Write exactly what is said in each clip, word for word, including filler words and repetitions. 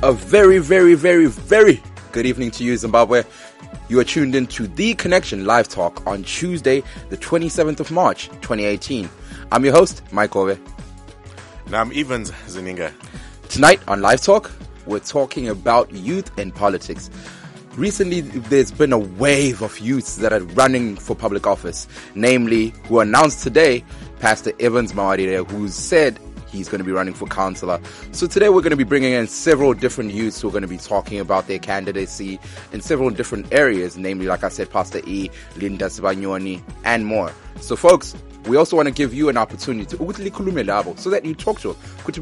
A very, very, very, very good evening to you, Zimbabwe. You are tuned in to The Connection Live Talk on Tuesday, the twenty-seventh of March, twenty eighteen. I'm your host, Mike Ove. And I'm Evans Zininga. Tonight on Live Talk, we're talking about youth and politics. Recently, there's been a wave of youths that are running for public office, namely, who announced today, Pastor Evans Mawarire, who said he's going to be running for councillor. So today we're going to be bringing in several different youths who are going to be talking about their candidacy in several different areas, namely, like I said, Pastor E, Linda Sibanyoni, and more. So folks, we also want to give you an opportunity to so that you talk to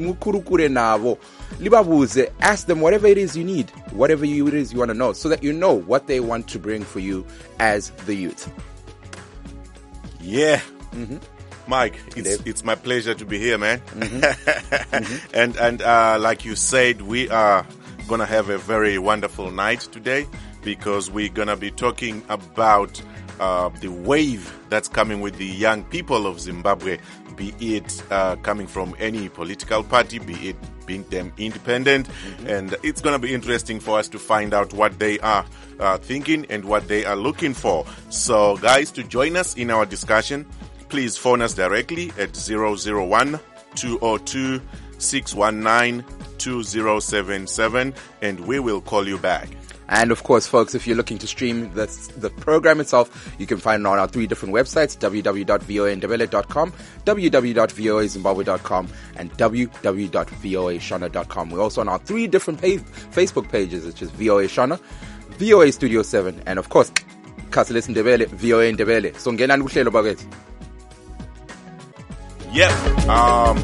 them. Ask them whatever it is you need, whatever it is you want to know, so that you know what they want to bring for you as the youth. Yeah. Mm-hmm. Mike, it's it's my pleasure to be here, man. Mm-hmm. Mm-hmm. and and uh, like you said, we are gonna have a very wonderful night today because we're gonna be talking about uh, the wave that's coming with the young people of Zimbabwe, be it uh, coming from any political party, be it being them independent, mm-hmm. and it's gonna be interesting for us to find out what they are uh, thinking and what they are looking for. So, guys, to join us in our discussion, please phone us directly at zero zero one, two zero two, six one nine, two zero seven seven and we will call you back. And of course, folks, if you're looking to stream the, the program itself, you can find it on our three different websites, w w w dot v o a ndebele dot com, w w w dot v o a zimbabwe dot com, and w w w dot v o a shona dot com. We're also on our three different page, Facebook pages, which is V O A Shona, V O A Studio seven, and of course, Kasilis Ndebele, V O A Ndebele. So, ngenani kuhlelo bakwethu. Yep. Um,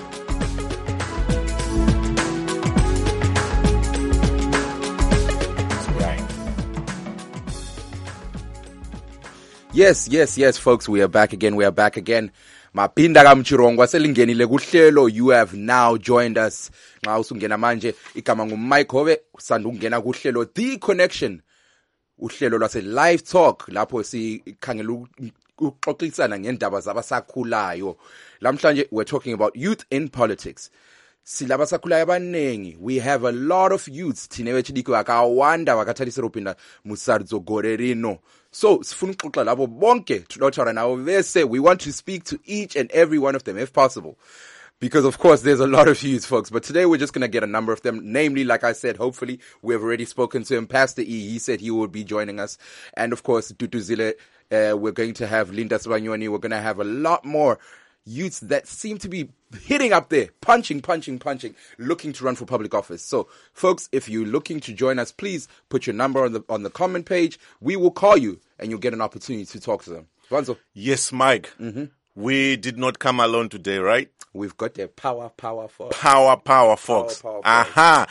yes, yes, yes, folks, we are back again. We are back again. Mapinda kamchirongwa selingenile kuhlelo. You have now joined us. Nxa usungena manje igama nguMike Hove usanda ukungena kuhlelo The Connection. Uhlelo lwase Live Talk lapho sikhangela ukuxoxisana ngendaba zabasakhulayo. Lamhlanje we're talking about youth in politics. Silabasakhulayo abanengi. We have a lot of youths thine bechidiko akawanda wakathathisa upinda musaridzo gorerino. So sifuna ukuxoxa labo bonke tulothara nawo bese we want to speak to each and every one of them if possible. Because, of course, there's a lot of youths, folks. But today we're just going to get a number of them. Namely, like I said, hopefully we have already spoken to him. Pastor E, he said he would be joining us. And, of course, Duduzile, uh, we're going to have Linda Sibanyoni. We're going to have a lot more youths that seem to be hitting up there, punching, punching, punching, looking to run for public office. So, folks, if you're looking to join us, please put your number on the on the comment page. We will call you, and you'll get an opportunity to talk to them. Vanzo. Yes, Mike. Mm-hmm. We did not come alone today, right? We've got the power, power, folks. Power, power, folks. Power, power, Aha.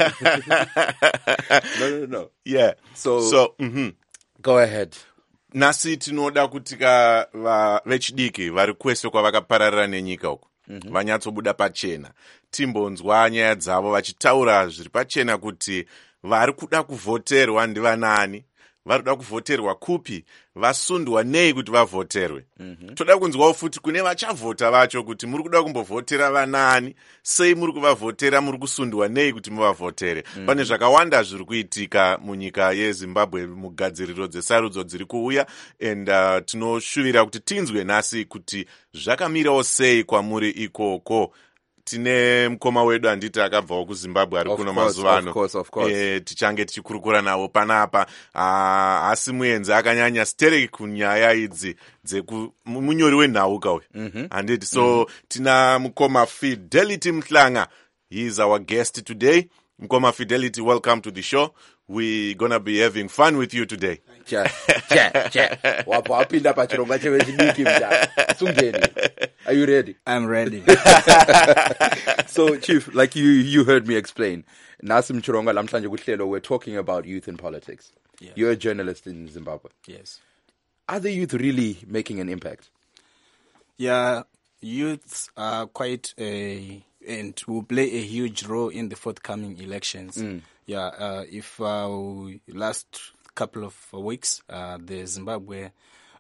no, no, no. Yeah. So, so mm-hmm. Go ahead. Nasi tinoda kutika va vechidiki vari kwese kwavakapararira nenyika uku mm-hmm. vanyatsobuda pachena timbonzwa nyaya dzavo vachitaura zviri pachena kuti vari kuda kuvhoterwa ndivanani, vari kuda kuvhoterwa kupi, vasundwa nei kuti vavhoterwe. Mm-hmm. Toda kunzwawo futi kune vachavhota vacho kuti muri kuda kumbovhotera vanani, sei muri kuvavhotera, muri kusundwa nei kuti muvavhotere. Mm-hmm. Pane zvakawanda zviri kuitika munyika yeZimbabwe mugadziriro dzesarudzo dziri kuuya, and uh, tinoshuvira kuti tinzwe nhasi kuti zvakamirawo sei kwamuri ikoko. Tine mukoma wedu anditi akabvawo kuZimbabwe ari kuno mazuva ano. Eh, tichange tichikurukura nawo panapa. Ah, asi muenzi akanyanya stereki kunyaya idzi dzeku munyori wenhauka uyu. Mm-hmm. Anditi so mm-hmm. tina mukoma Fidelity Mhlanga. He is our guest today. Mukoma Fidelity, welcome to the show. We're gonna be having fun with you today. Ja, ja, ja. Wapinda pachirongwa chevechidiki mja. Sungeni. Are you ready? I'm ready. So, Chief, like you you heard me explain, Nasim Chironga Lamhlanje kuhlelo, we're talking about youth in politics. Yes. You're a journalist in Zimbabwe. Yes. Are the youth really making an impact? Yeah, youths are quite a and will play a huge role in the forthcoming elections. Mm. Yeah, uh, if uh, last couple of weeks, uh, the Zimbabwe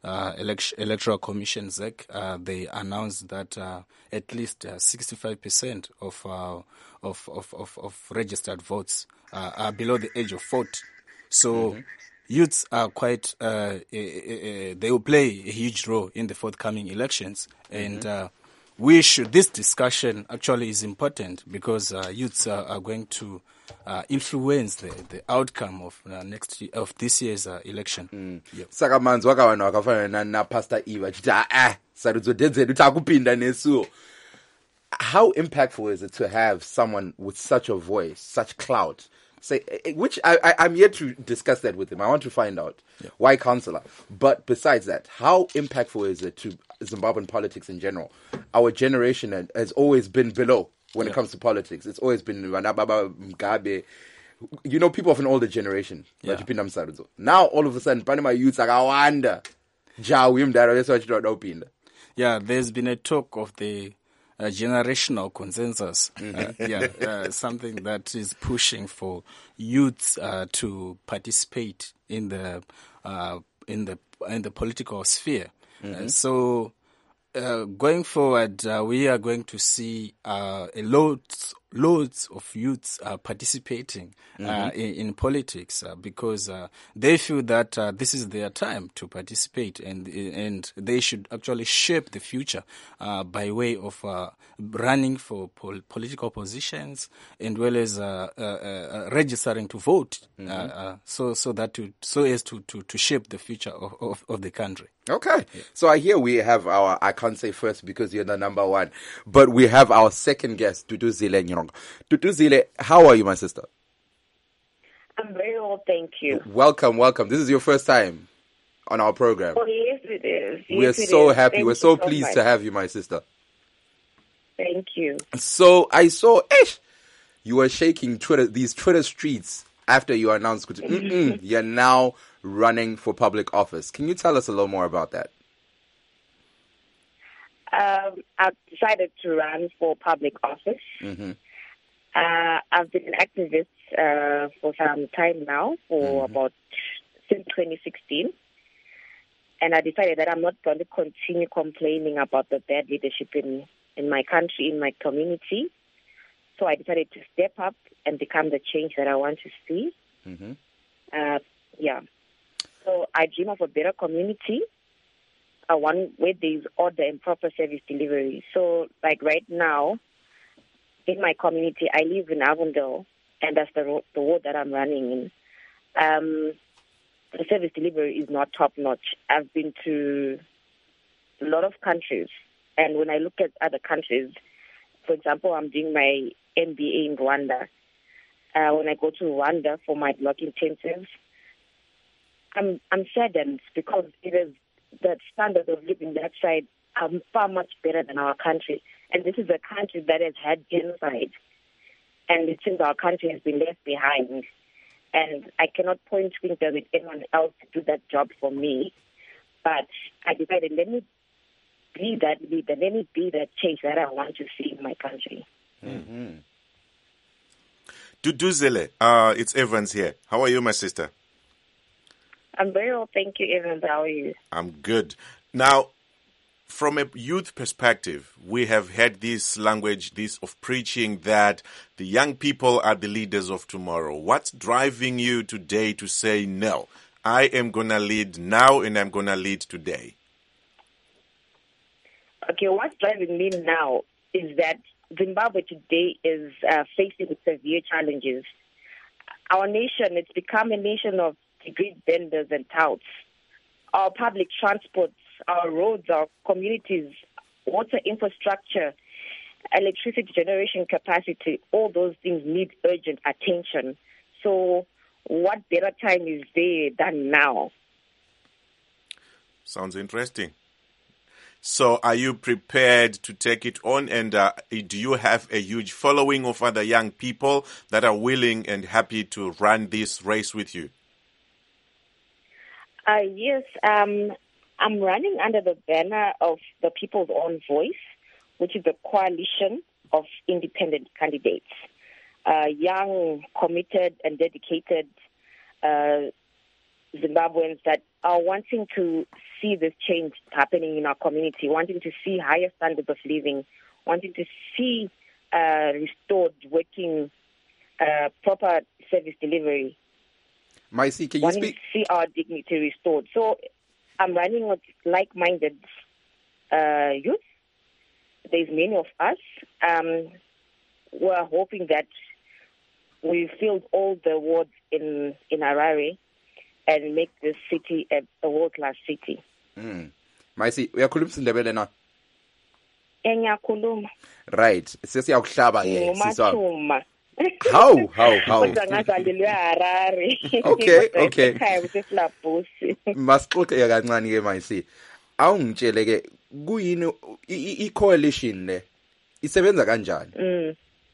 uh, elect- Electoral Commission, Z E C, uh, they announced that uh, at least uh, sixty-five percent of, uh, of, of, of, of registered votes uh, are below the age of forty. So mm-hmm. youths are quite, uh, uh, uh, they will play a huge role in the forthcoming elections. Mm-hmm. And uh, we should, this discussion actually is important because uh, youths are, are going to uh, influence the, the outcome of uh, next year, of this year's uh, election. Mm. Yep. Saka manzi wakavanhu vakafana na, na Pastor Eva chiti ah sarudzo dzedu takupinda nesuo. How impactful is it to have someone with such a voice, such clout? Say, which I, I, I'm yet to discuss that with him. I want to find out yeah. why councillor. But besides that, how impactful is it to Zimbabwean politics in general? Our generation has always been below when yeah. it comes to politics. It's always been Wanababa, Mugabe. You know, people of an older generation. Yeah. Now, all of a sudden, Panama youths are Awanda. Yeah, there's been a talk of the uh, generational consensus. Mm-hmm. Uh, yeah, uh, something that is pushing for youths uh, to participate in the uh, in the in the political sphere. Mm-hmm. Uh, so. Uh, going forward, uh, we are going to see uh, a loads, loads of youths uh, participating mm-hmm. uh, in, in politics uh, because uh, they feel that uh, this is their time to participate, and and they should actually shape the future uh, by way of uh, running for pol- political positions, and well as uh, uh, uh, registering to vote, mm-hmm. uh, uh, so so that to, so as to, to, to shape the future of, of, of the country. Okay. Yeah. So I hear we have our, I can't say first because you're the number one, but we have our second guest, Duduzile Nyirongwa. Duduzile, how are you, my sister? I'm very well, thank you. Welcome, welcome. This is your first time on our program. Oh, yes, it is. Yes, We're it so is. happy. Thank We're so so pleased much. to have you, my sister. Thank you. So I saw, ish, you were shaking Twitter, these Twitter streets after you announced mm-mm, you're now running for public office. Can you tell us a little more about that? Um, I've decided to run for public office. Mm-hmm. Uh, I've been an activist uh, for some time now, for mm-hmm. about since twenty sixteen. And I decided that I'm not going to continue complaining about the bad leadership in, in my country, in my community. So I decided to step up and become the change that I want to see. Mm-hmm. Uh, yeah. So I dream of a better community, a one where there's order and proper service delivery. So, like right now, in my community, I live in Avondale, and that's the road, the ward that I'm running in. Um, the service delivery is not top-notch. I've been to a lot of countries, and when I look at other countries, for example, I'm doing my M B A in Rwanda. Uh, when I go to Rwanda for my block intensives, I'm I'm saddened because it is the standard of living that side are far much better than our country. And this is a country that has had genocide. And it seems our country has been left behind. And I cannot point fingers with anyone else to do that job for me. But I decided, let me be that leader, let me be that change that I want to see in my country. Mm-hmm. Duduzile, uh, it's Evans here. How are you, my sister? I'm very well, thank you, Evans. How are you? I'm good. Now, from a youth perspective, we have had this language, this of preaching that the young people are the leaders of tomorrow. What's driving you today to say, no, I am going to lead now and I'm going to lead today? Okay, what's driving me now is that Zimbabwe today is uh, facing with severe challenges. Our nation, it's become a nation of degree benders and touts. Our public transports, our roads, our communities, water infrastructure, electricity generation capacity, all those things need urgent attention. So what better time is there than now? Sounds interesting. So are you prepared to take it on, and uh, do you have a huge following of other young people that are willing and happy to run this race with you? Uh, yes, um, I'm running under the banner of the People's Own Voice, which is a coalition of independent candidates, uh, young, committed, and dedicated uh, Zimbabweans that are wanting to see this change happening in our community, wanting to see higher standards of living, wanting to see uh, restored working, uh, proper service delivery. Maisi, can you wanting speak? to see our dignity restored. So I'm running with like-minded uh, youth. There's many of us. Um, we're hoping that we filled all the wards in, in Harare and make this city a, a world-class city. Mm. Maisi, uyakhuluma isindebele na? Enyakhuluma. Right. Sesiyakuhlaba ke siswa. Ngumathuma. How how how? Kodwa ngazalelwe Harare. Okay, okay. Ekhaya kuseFlabusi. Masixoxe kancane ke Maisi. Awungitshele ke kuyini i coalition le isebenza kanjani? Mm.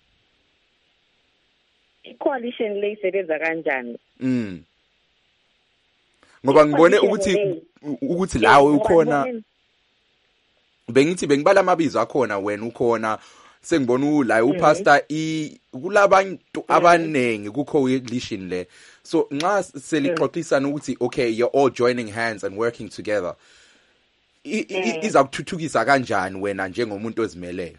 I-coalition le isebenza kanjani? Mm. Ngoba ngibone ukuthi ukuthi lawe ukhona bengithi bengibala amabizo akhona wena ukhona sengibona la upastor i kulabantu abanengi ku coalition le so nxa selixoxisana ukuthi okay you're all joining hands and working together iza kuthuthukisa kanjani wena njengomuntu ozimeleyo?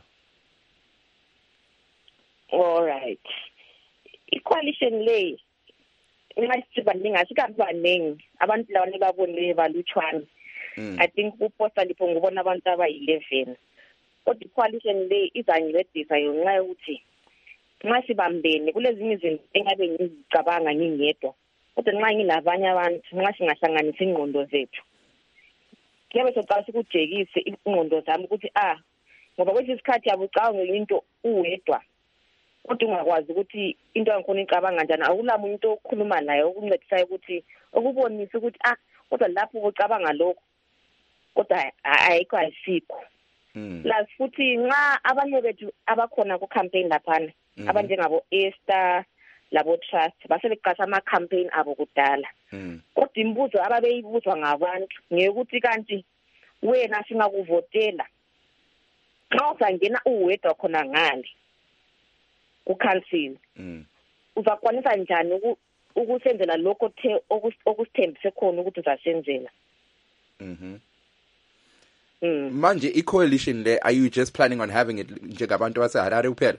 All right. I-coalition le ngasiba ningasikabanengi abantu lawane babonile balutshwana. I think uposta lipho ngubona abantu aba-eleven. Kodwa i-coalition le izangincedisa yonxa yokuthi nxa sibambene kulezinye izinto engabe ngizicabanga ngingedwa. Kodwa nxa ngilabanye abantu nxa singahlanganisa ingqondo zethu kuyabe soqala sikujekise ingqondo zami ukuthi ah ngoba kwesinye isikhathi yabucawa ngento uwedwa. Kodwa ungakwazi ukuthi into yangikhona icabanga kanjani awulama umuntu okhuluma naye ukuncedisayo ukuthi ukubonisa ukuthi ah kodwa lapho ucabanga lokho kodwa ayikho ayisikho. Plus futhi nxa abanye bethu abakhona ku campaign laphana abanjengabo Esther labo Trust basebeqasha ama campaign abo kudala. Kodwa imibuzo ababeyibuzwa ngabantu ngekuthi kanti wena singakuvotela nxa usangena uwedwa khona ngale ku council uzakwanisa njani ukusenzela lokho the okusithembise khona ukuthi uzasenzela? Mhm. Manje i-coalition le are you just planning on having it njengabantu baseHarare kuphela?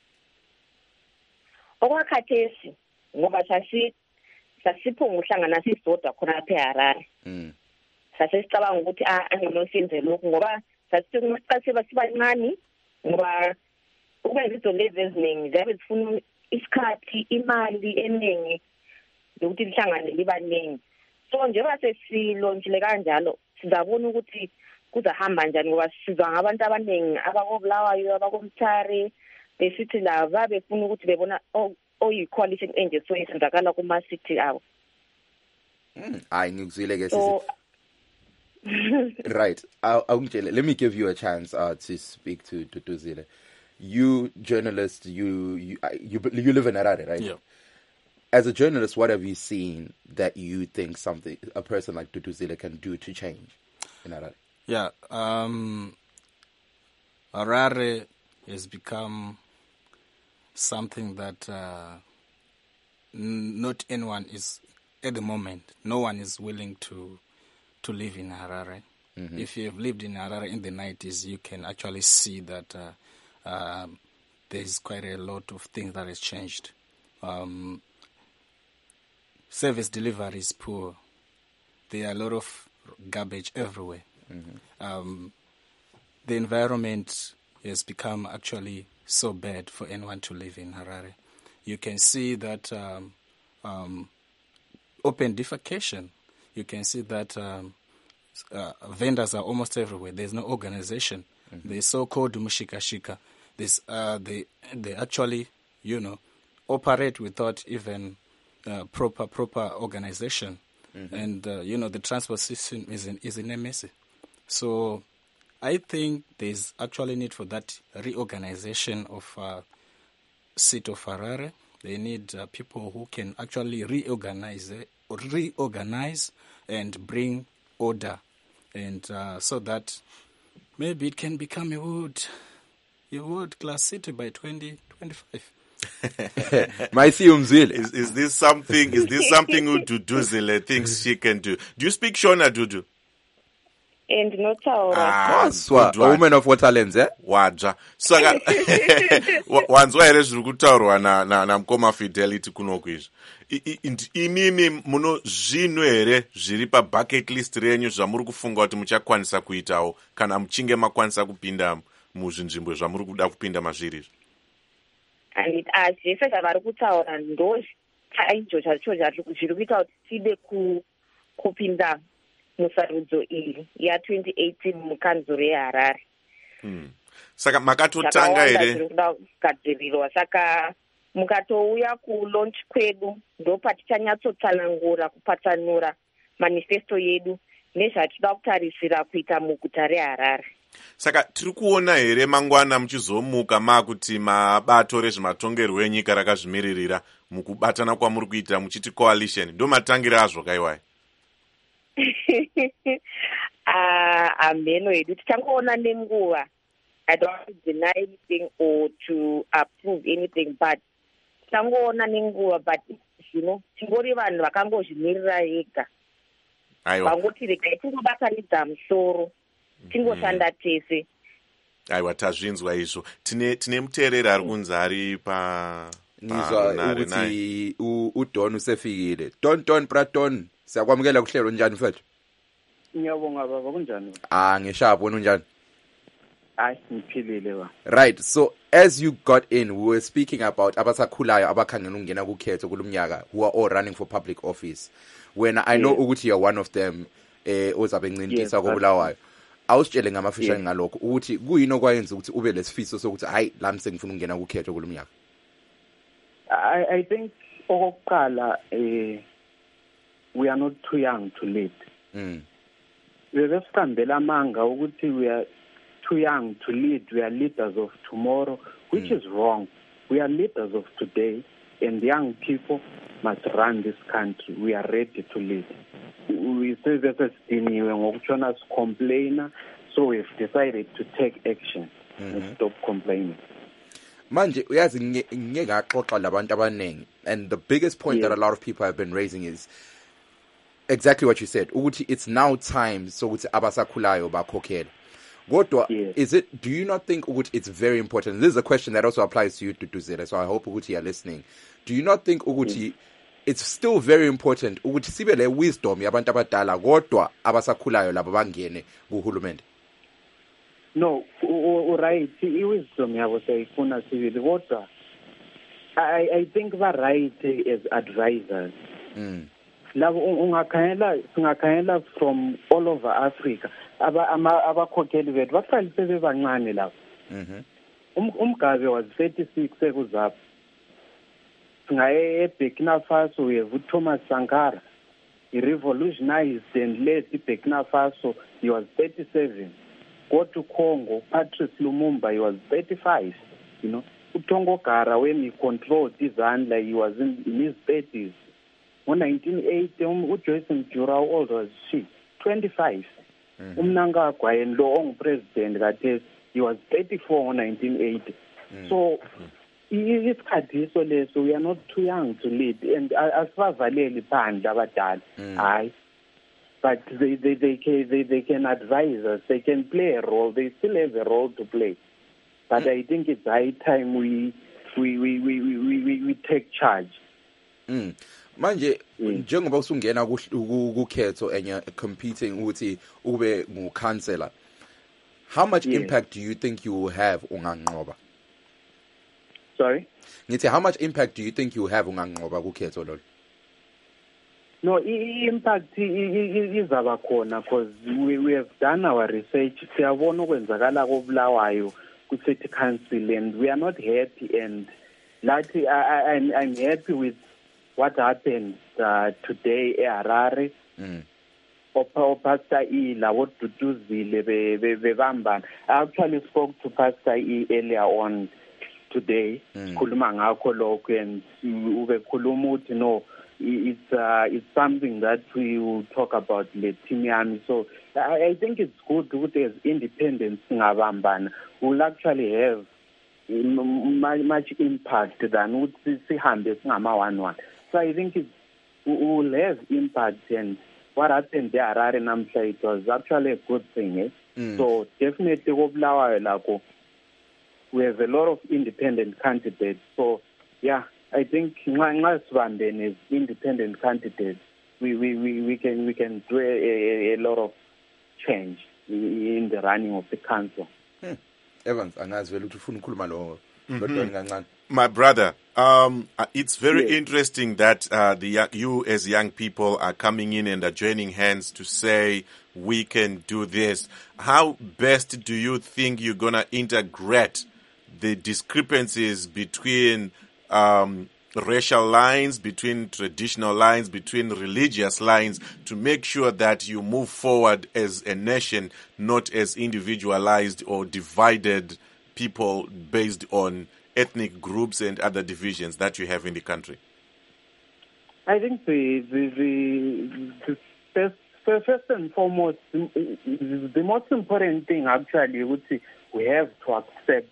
Okwakhathesi ngoba sasi sasiphunga uhlangana sisodwa khona lapha eHarare. Mhm. Sasicabanga ukuthi ah anginosenze lokho ngoba sasithi basibancane ngoba ukwenza izinto lezi eziningi zabe zifuna isikhathi imali eningi ukuthi lihlangane libaningi. So njengoba sesilonjile kanjalo sizabona ukuthi kuzahamba njani ngoba sizwa ngabantu abaningi abakobulawayo abakomthari besithi lava befuna ukuthi bebona oyi-coalition enje so isenzakala kuma-city abo. Hayi ngikuzwile ke sisi. Right. Awungitshele, let me give you a chance uh, to speak to Duduzile. You journalist, you you you you live in Harare, right? Yeah. As a journalist, what have you seen that you think something a person like Duduzile can do to change in Harare? Yeah, um, Harare has become something that uh, n- not anyone is at the moment. No one is willing to to live in Harare. Mm-hmm. If you have lived in Harare in the nineties, you can actually see that. Uh, Uh, there's quite a lot of things that has changed. Um, service delivery is poor. There are a lot of garbage everywhere. Mm-hmm. Um, the environment has become actually so bad for anyone to live in Harare. You can see that um, um, open defecation. You can see that um, uh, vendors are almost everywhere. There's no organization. Mm-hmm. They so-called mushikashika. This, uh, they they actually, you know, operate without even uh, proper proper organization, mm-hmm. and uh, you know the transport system is in is in a mess. So, I think there's actually need for that reorganization of uh, city of Harare. They need uh, people who can actually reorganize uh, reorganize and bring order, and uh, so that maybe it can become a wood. A world-class city by twenty twenty-five. Mayisi umzwile. Is, is this something, is this something uDuduzile thinks she can do? Do you speak Shona, Dudu? And not our Ah, Swa, good a one. woman of Waterlands, eh? Wadzva. Saka wa- wanzwa here zviri kutaurwa na na namukoma Fidelity kunoku izvi. I- i- indi- Imimi muno zvinhu here zviri pa bucket list renyu zvamuri kufunga kuti muchakwanisa kuitawo kana muchinge makwanisa kupinda muzvinzvimbo zvamuri kuda kupinda mazviri izvi. and zvese zvavari kutaura ndo chaizvo chacho zviri kuita kuti tide ku- kupinda musarudzo iyi ya twenty eighteen mukanzuro yeharare. Hmm. Saka makatotanga Zvakawanda here zviri kuda kugadzirirwa, saka mukatouya kulaunch kwedu ndo patichanyatotsanangura kupatsanura manifesto yedu nezvatinoda kutarisira kuita muguta reHarare. Saka tiri kuona here mangwana muchizomuka makuti mabato rezvematongerwo enyika rakazvimiririra mukubatana kwamuri kuita muchiti coalition ndo matangira azvo kaiwai. Ah, ameno edu tichangoona nenguva. I don't want to deny anything or to approve anything, but tichangoona nenguva, but zvino tingori vanhu vakangozvimirira ega. Aiwa. Vangoti regai tingobatanidza musoro, tingoshanda tese. Aiwa, tazvinzwa izvo. Tine tine muteereri ari kunzi ari pa Ngizwa runare naye. ukuthi u- uDon usefikile. Don Don Braton, siyakwamukela kuhlelo njani mfethu? Ngiyabonga baba, kunjani? Ah, ngishapo wena unjani? Hayi, ngiphilile ba. Right. So as you got in, we were speaking about abasakhulayo abakhangela ukungena kukhetho kulumnyaka who are all running for public office. When I know Yes. ukuthi you're one of them, eh ozabe Yes, ncintiswa kobulawayo. Awusitshele ngamafishane Yes. ngalokho ukuthi kuyini okwayenza ukuthi ube lesifiso sokuthi hayi lami sengifuna ukungena kukhetho kulumnyaka. I I think okokuqala eh we are not too young to lead. Mm. Bebesihambela amanga ukuthi we are too young to lead, we are leaders of tomorrow, which Mm. is wrong. We are leaders of today, and young people must run this country. We are ready to lead. We say that sidiniwe ngokutshona sicomplaina, so we've decided to take action and Mhm. stop complaining. Manje uyazi nge ngeke ngaxoxa labantu abanengi, and the biggest point Yeah. that a lot of people have been raising is exactly what you said, ukuthi it's now time sokuthi abasakhulayo bakhokhela. Kodwa, Yes. is it, do you not think ukuthi it's very important? This is a question that also applies to you, Duduzile, so I hope ukuthi you're listening. Do you not think ukuthi it's still very important ukuthi sibe le wisdom yabantu abadala kodwa abasakhulayo labo bangene kuhulumende? No, u- u- right, i-wisdom yabo sayifuna sibili kodwa I I think ba right as advisors. Mm. Labo un- ungakhangela singakhangela from all over Africa aba ama- abakhokheli bethu baqalise bebancane lapho. Mhm. Um- Umgabe was thirty-six ekuzapha. Singaye eBurkina Faso we have Thomas Sankara. He revolutionized and led Burkina Faso. He was thirty-seven. Go to Congo, Patrice Lumumba, he was thirty-five. You know, uTongo Kara, when he controlled Izandla, he was in, in his thirties. In nineteen eighty, um, uJoyce Mjura, how old was she? twenty-five. Mhm. Umnangagwa and Long president, that is, he was thirty-four in nineteen eighty. Mm. So, i- isikhathi iso leso, we are not too young to lead, and asibavaleli phandle abadala. Mm. Hayi. But they they they can they, they can advise us. They can play a role. They still have a role to play. But I think it's high time we we we we we, we, we take charge. Mm. Manje Mm. njengoba usungena kuhl- ku- kukhetho enye competing ukuthi ube ngu-councillor, how much Yes. impact do you think you will have unganqoba? Sorry. Ngithi how much impact do you think you will have unganqoba kukhetho lolo? No, i- i- impact i- i- i- izaba khona because we we have done our research. Siyabona okwenzakala koBulawayo ku-city council, and we are not happy. And lathi I, I I'm I'm happy with what happened uh, today eHarare. Mm. Opa Pastor E labo Duduzile be be bebambana. I actually spoke to Pastor E earlier on today. Mm. Khuluma ngakho lokho, and ube khuluma uthi no, it's uh, it's something that we will talk about le team yami. So I, I think it's good ukuthi as independents ngabambana we'll actually have much impact than ukuthi sihambe singama one one. So I think it will have impact, and what happened there Harare namhla, it was actually a good thing. Eh? Mm. So definitely koBulawayo lapho we have a lot of independent candidates. So yeah, I think nxa sibambene as independent candidates, we, we, we, we can we can do a, a, a lot of change in the running of the council. Hmm. Evans, angazi vele ukuthi ufuna ukukhuluma lo lo kancane. My brother, um, it's very yes. interesting that uh, the you as young people are coming in and are joining hands to say we can do this. How best do you think you're gonna integrate the discrepancies between um, racial lines, between traditional lines, between religious lines, to make sure that you move forward as a nation, not as individualized or divided people based on ethnic groups and other divisions that you have in the country? I think the the, the, the first, first and foremost, the, the most important thing actually would be we have to accept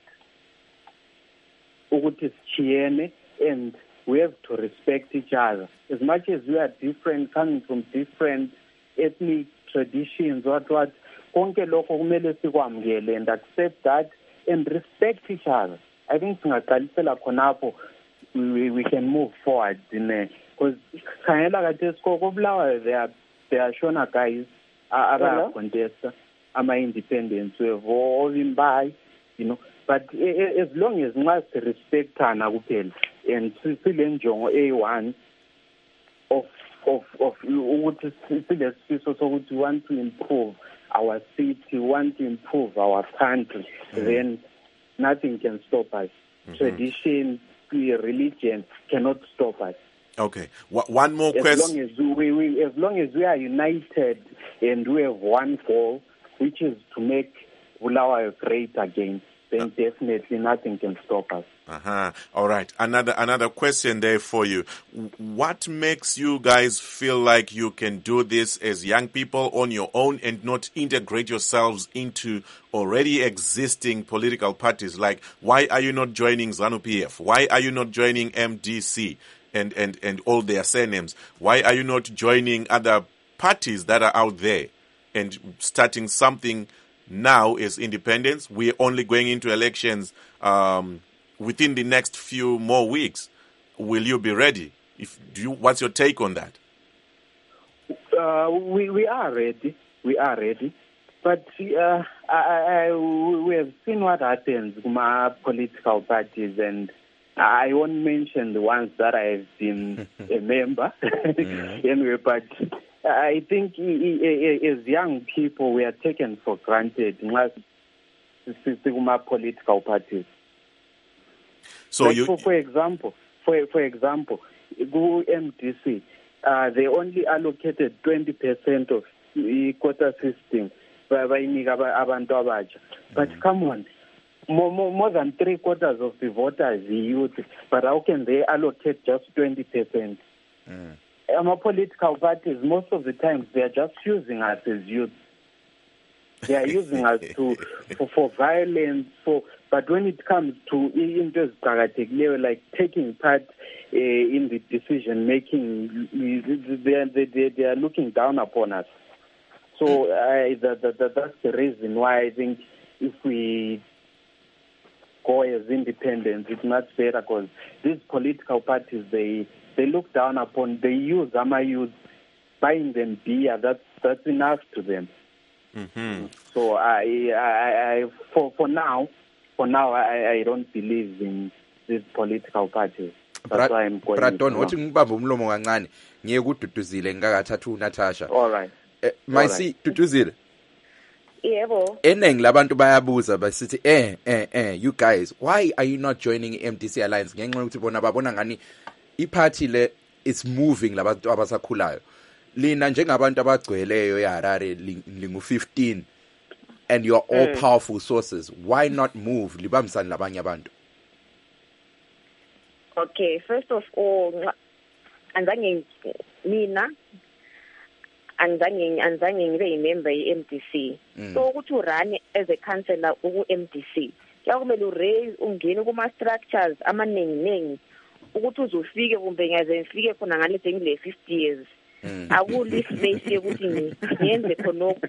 ukuthi sishiyene, and we have to respect each other. As much as we are different, coming from different ethnic traditions, what what, konke lokho kumele sikwamukele and accept that and respect each other. I think singaqalisela khonapho we we can move forward in a, because khangela kade koBulawayo there are there are shona guys aba contesta ama independents we have all in by, you know, but as long as nxa respectana kuphela and silenjongo A one of of of ukuthi silesifiso sokuthi we want to improve our city, want to improve our country, mm-hmm. then nothing can stop us. Mm-hmm. Tradition, religion cannot stop us. Okay. W- one more as question. Long as we, we, as long as we are united and we have one goal, which is to make Bulawayo great again, then uh, definitely nothing can stop us. Uh-huh. All right. Another another question there for you. What makes you guys feel like you can do this as young people on your own and not integrate yourselves into already existing political parties? Like, why are you not joining ZANU-P F? Why are you not joining M D C and, and, and all their surnames? Why are you not joining other parties that are out there and starting something now as independents? We're only going into elections um, within the next few more weeks. Will you be ready? If do you, what's your take on that? Uh, we we are ready. We are ready, but uh, I, I, we have seen what happens with my political parties, and I won't mention the ones that I have been a member. Mm-hmm. Anyway, but I think as young people we are taken for granted unless my political parties. So like you, for, for example, for for example, go M D C, uh, they only allocated twenty percent of the quota system. But come on, more, more more than three quarters of the voters are youth. But how can they allocate just twenty percent? Mm. Our political parties, most of the time, they are just using us as youth. They are using us to for, for violence. For but when it comes to interest, like taking part uh, in the decision making, they, they they are looking down upon us. So uh, that, that, that's the reason why I think if we go as independents, it's much better, because these political parties, they they look down upon, they use Ama youth, buying them beer, that's, that's enough to them. Mm-hmm. So I, I, I, for for now, for now, I, I don't believe in these political parties. That's Brad, why I'm going. Bradon, wathi ngibambe umlomo kancane, ngiye kududuzile ngakathatha uNatasha. All right. Eh, Mayisi Duduzile. Yebo. Eningi labantu bayabuza basithi eh eh eh you guys, why are you not joining M D C Alliance? Ngenxa ukuthi bona babona ngani iparty le is moving labantu abasakhulayo. Lina njengabantu abagcweleyo eHarare lingu fifteen and you're all mm. powerful sources, why not move libambisana labanye abantu? Okay, first of all, anzange mina anzange anzange ngibe member ye M D C. Mm. So ukuthi urun as a councillor ku M D C kuyakumele uraise ungene kuma-structures amaningi-ningi ukuthi uzufike kumbe ngaze ngifike khona ngale sengile fifty years akuli space yokuthi ngiyenze khonokho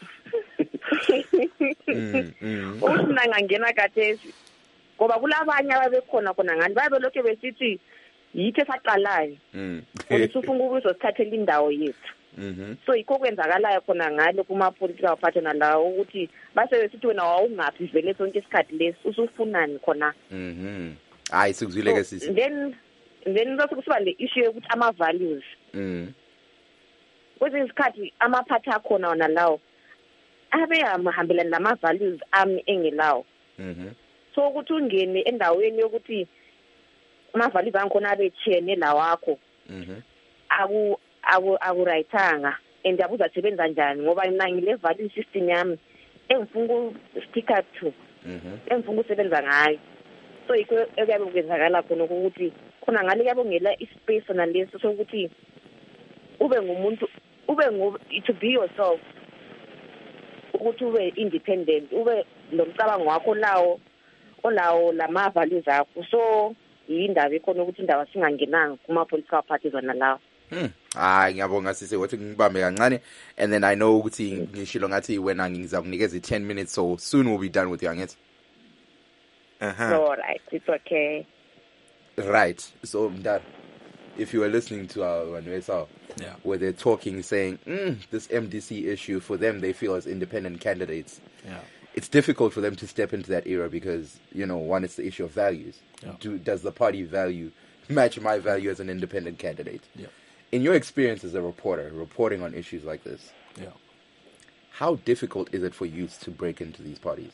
ukuthi mina ngangena kathesi ngoba kulabanye ababekhona khona ngani babelokhu besithi yithi esaqalayo ukuthi ufuna ukuthi usithathele indawo yethu so yikho kwenzakalayo khona ngalo kuma-political party nalawo ukuthi base besithi wena wawungaphi vele sonke isikhathi lesi usufunani khona hayi sikuzwile ke sisi then then bese kusiba le issue yokuthi ama-values kwezinye isikhathi amaphathi akhona wona lawo abe amahambelana nama-values ami engelawo so ukuthi ungene endaweni yokuthi ama-values angikhona abe-chene lawakho aku aku akurayithanga and abuzasebenza njani ngoba mina ngile value system yami engifuna uku-sticker to engifuna ukusebenza ngayo so yikho ekuyabe kwenzakala khona ukuthi khona ngale kuyabe ngela ispace nalesi sokuthi ube ngumuntu ube to be yourself ukuthi ube independent ube lomcabango wakho lawo olawo lama-values akho so yindaba ikhona ukuthi indaba singangenanga kuma-political parties wona lawo hayi ngiyabonga sise wathi ngibambe kancane and then I know ukuthi ngishilo ngathi wena ngizakunikeza ten minutes so soon we'll be done with you angithi uh-huh. All right, it's okay. Right. So Mdara, if you were listening to our Wanwesa, yeah, where they're talking saying mm, this M D C issue for them they feel as independent candidates, yeah, it's difficult for them to step into that era because, you know, one, it's the issue of values. Yeah. Do, does the party value match my value as an independent candidate? Yeah. In your experience as a reporter, reporting on issues like this, yeah, how difficult is it for youth to break into these parties?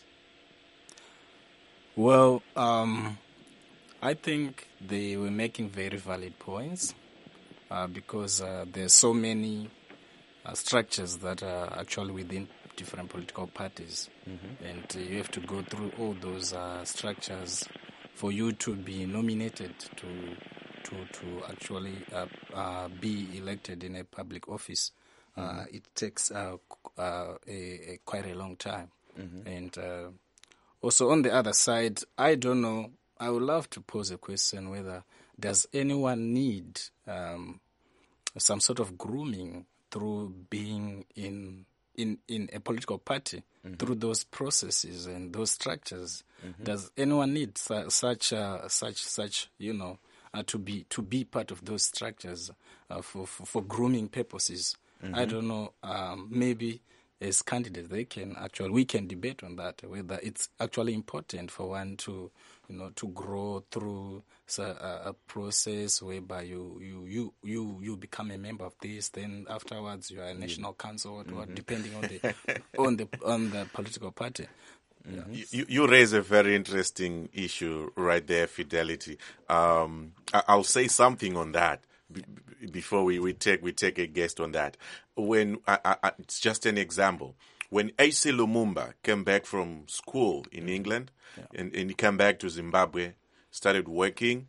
Well, um, I think they were making very valid points uh, because uh, there's so many uh, structures that are actually within different political parties, mm-hmm. and uh, you have to go through all those uh, structures for you to be nominated to to to actually uh, uh, be elected in a public office. Mm-hmm. Uh, it takes uh, uh, a, a quite a long time, mm-hmm. and uh, also on the other side, I don't know. I would love to pose a question: whether does anyone need um, some sort of grooming through being in in, in a political party, mm-hmm. through those processes and those structures? Mm-hmm. Does anyone need su- such uh, such such you know uh, to be to be part of those structures uh, for, for for grooming purposes? Mm-hmm. I don't know. Um, maybe as candidates, they can actually we can debate on that, whether it's actually important for one to you know to grow through a, a process whereby you you you you you become a member of this, then afterwards you are a national mm-hmm. council, or mm-hmm. depending on the on the on the political party. Mm-hmm. Yeah. You, you raise a very interesting issue right there, Fidelity. Um, I, I'll say something on that b- before we, we take we take a guest on that. When I, I, it's just an example. When A C Lumumba came back from school in England, yeah. and, and he came back to Zimbabwe, started working,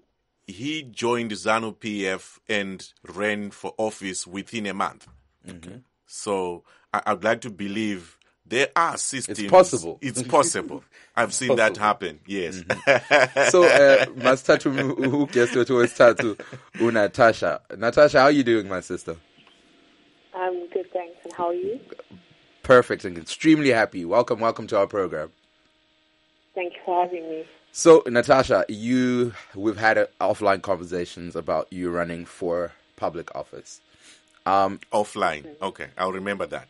he joined ZANU P F and ran for office within a month. Mm-hmm. So I, I'd like to believe there are systems. It's possible. It's possible. I've it's seen possible. that happen, yes. Mm-hmm. So, uh, masithathu who gets to wesithathu uNatasha. Natasha, how are you doing, my sister? I'm good, thanks. And how are you? Perfect and extremely happy. Welcome, welcome to our program. Thank you for having me. So, Natasha, you we've had a, offline conversations about you running for public office. Um, offline, okay, I'll remember that.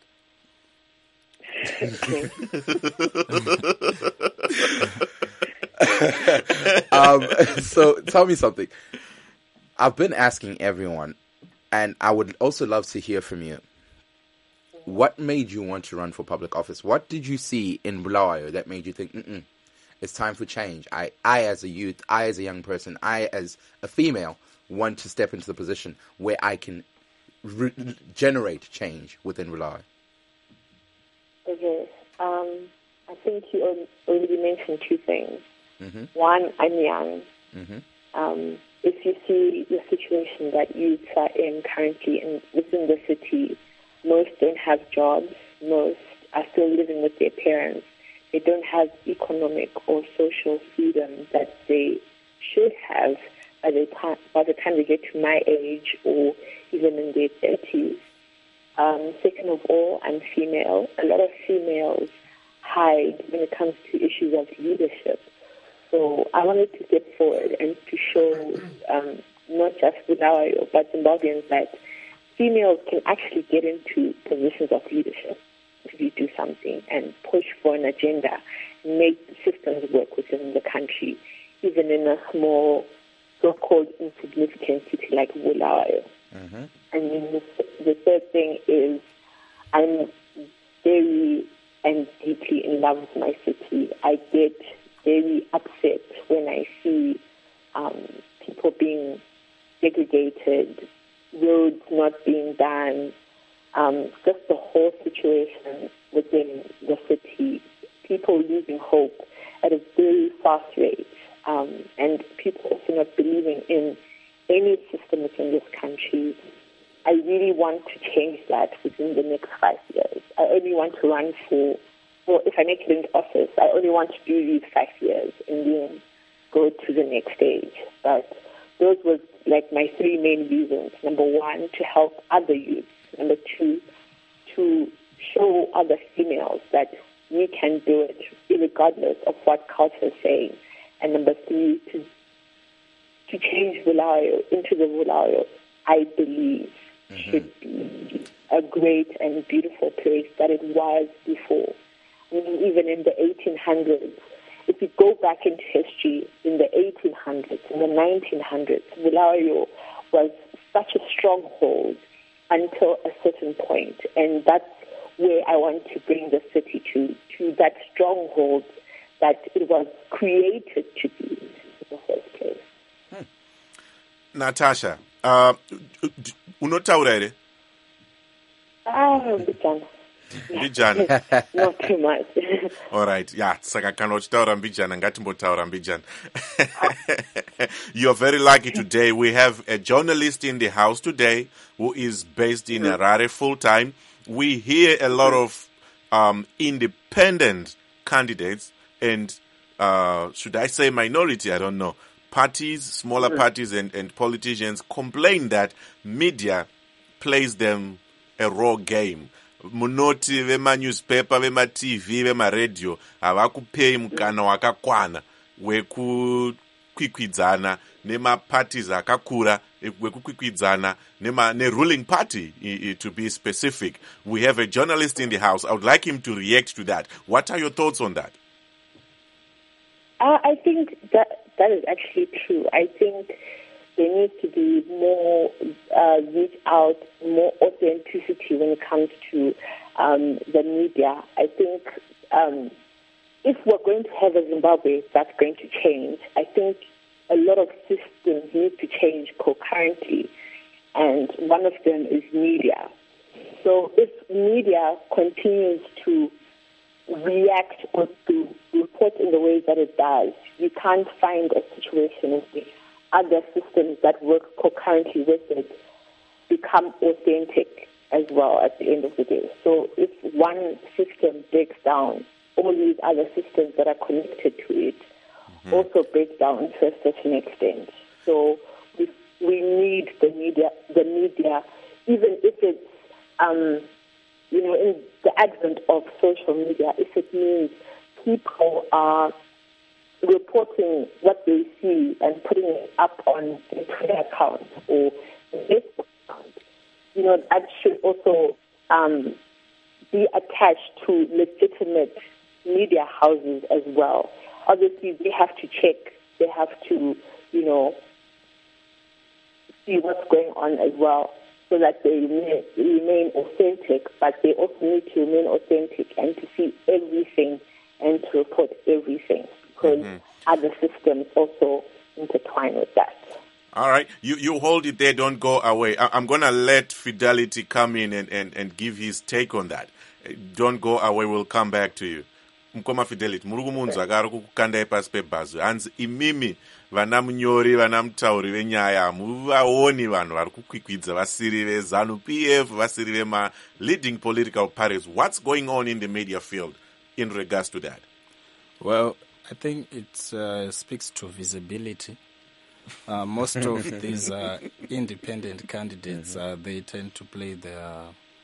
um, so, tell me something. I've been asking everyone, and I would also love to hear from you. What made you want to run for public office? What did you see in Bulawayo that made you think, mm-mm, it's time for change? I, I as a youth, I as a young person, I as a female want to step into the position where I can re- generate change within Bulawayo. Okay. Um, I think you already mentioned two things. Mm-hmm. One, I'm young. Mm-hmm. Um, if you see the situation that youths are in currently in, within the city, most don't have jobs. Most are still living with their parents. they don't have economic or social freedom that they should have by the time, by the time they get to my age or even in their thirties. Um, second of all, I'm female. A lot of females hide when it comes to issues of leadership. So I wanted to step forward and to show um, not just Bulawayo, but Zimbabweans that females can actually get into positions of leadership if you do something and push for an agenda and make the systems work within the country, even in a small, so-called insignificant city like Bulawayo. Mm-hmm. And then the, the third thing is I'm very and deeply in love with my city. I get very upset when I see um, people being segregated, roads not being done, um, just the whole situation within the city, people losing hope at a very fast rate, um, and people also not believing in any system within this country. I really want to change that within the next five years. I only want to run for, well, if I make it into office, I only want to do these five years and then go to the next stage. But those were like my three main reasons. Number one, to help other youths. Number two, to show other females that we can do it regardless of what culture is saying. And number three, to to change Bulawayo into the Bulawayo I believe mm-hmm. should be a great and beautiful place that it was before. I mean, even in the eighteen hundreds, if you go back into history, in the eighteen hundreds, in the nineteen hundreds, Bulawayo was such a stronghold until a certain point, and that's where I want to bring the city to, to that stronghold that it was created to be in the first place. Hmm. Natasha, uh, unotaura ere? Ah, Mbijana. Mbijana. Not too much. All right. Yeah, saka kana uchitaura Mbijana ngatimbotaura Mbijana. You're very lucky today. We have a journalist in the house today who is based in Harare full time. We hear a lot of um, independent candidates and uh, should I say minority? I don't know. Parties, smaller mm. parties and, and politicians complain that media plays them a raw game. Munoti vema newspaper, vema T V, vema radio, havakupei mukana wakakwana wekukwikwidzana nema parties akakura wekukwikwidzana nema ne ruling party I, I, to be specific. We have a journalist in the house. I would like him to react to that. What are your thoughts on that? Uh, I think that that is actually true. I think there needs to be more uh, reach out, more authenticity when it comes to um, the media. I think um, if we're going to have a Zimbabwe that's going to change, I think a lot of systems need to change concurrently, and one of them is media. So if media continues to react or to report in the way that it does, you can't find a situation in which other systems that work concurrently with it become authentic as well at the end of the day. So if one system breaks down, all these other systems that are connected to it mm-hmm. also break down to a certain extent. So we, we need the media, the media, even if it's, um, you know, in the advent of social media, if it means people are reporting what they see and putting it up on their Twitter account or Facebook account, you know, that should also um, be attached to legitimate media houses as well. Obviously, they have to check, they have to, you know, see what's going on as well so that they remain, remain authentic, but they also need to remain authentic and to see everything and to report everything because mm-hmm. other systems also intertwine with that. All right. You you hold it there. Don't go away. I, I'm going to let Fidelity come in and, and, and give his take on that. Don't go away. We'll come back to you. Mkoma Fidelity, muri kumunzwa akari kukukandai pasi pebhazi. Hanzi imimi vana munyori vana mutauri venyaya hamuvaoni vanhu vari kukwikwidza vasiri veZANU P F, vasiri vema leading political parties. What's going on in the media field in regards to that? Well, I think it uh, speaks to visibility. Uh, most of these uh, independent candidates, uh, they tend to play their,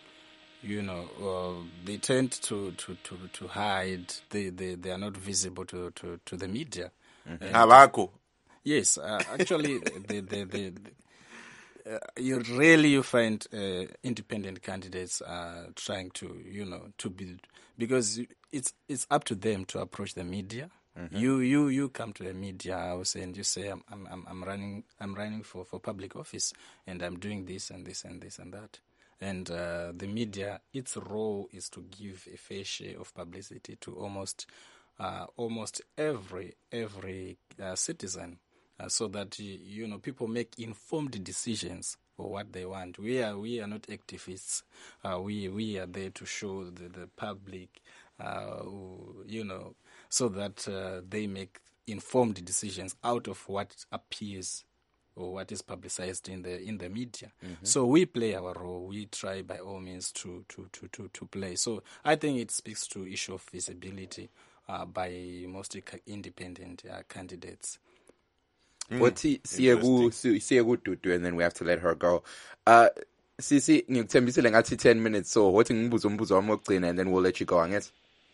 you know, uh, they tend to, to, to, to hide. They, they they are not visible to, to, to the media. And, Havako. yes, uh, actually, they, they, they, they, uh, you rarely you find uh, independent candidates uh, trying to, you know, to be, because it's it's up to them to approach the media. Mm-hmm. You you you come to the media house and you say I'm I'm I'm running I'm running for, for public office and I'm doing this and this and this and that. And uh, the media, its role is to give a fair share of publicity to almost uh, almost every every uh, citizen, uh, so that you, you know people make informed decisions for what they want. We are we are not activists. Uh, we we are there to show the the public, uh, you know, so that uh, they make informed decisions out of what appears or what is publicized in the in the media. Mm-hmm. So we play our role. We try by all means to to to to, to play. So I think it speaks to issue of visibility uh, by mostly independent uh, candidates. Wathi siye ku siye ku Dudu and then we have to let her go. Uh Sisi ngikuthembisile ngathi ten minutes, so wathi ngibuza umbuzo wami wokugcina and then we'll let you go, angithi?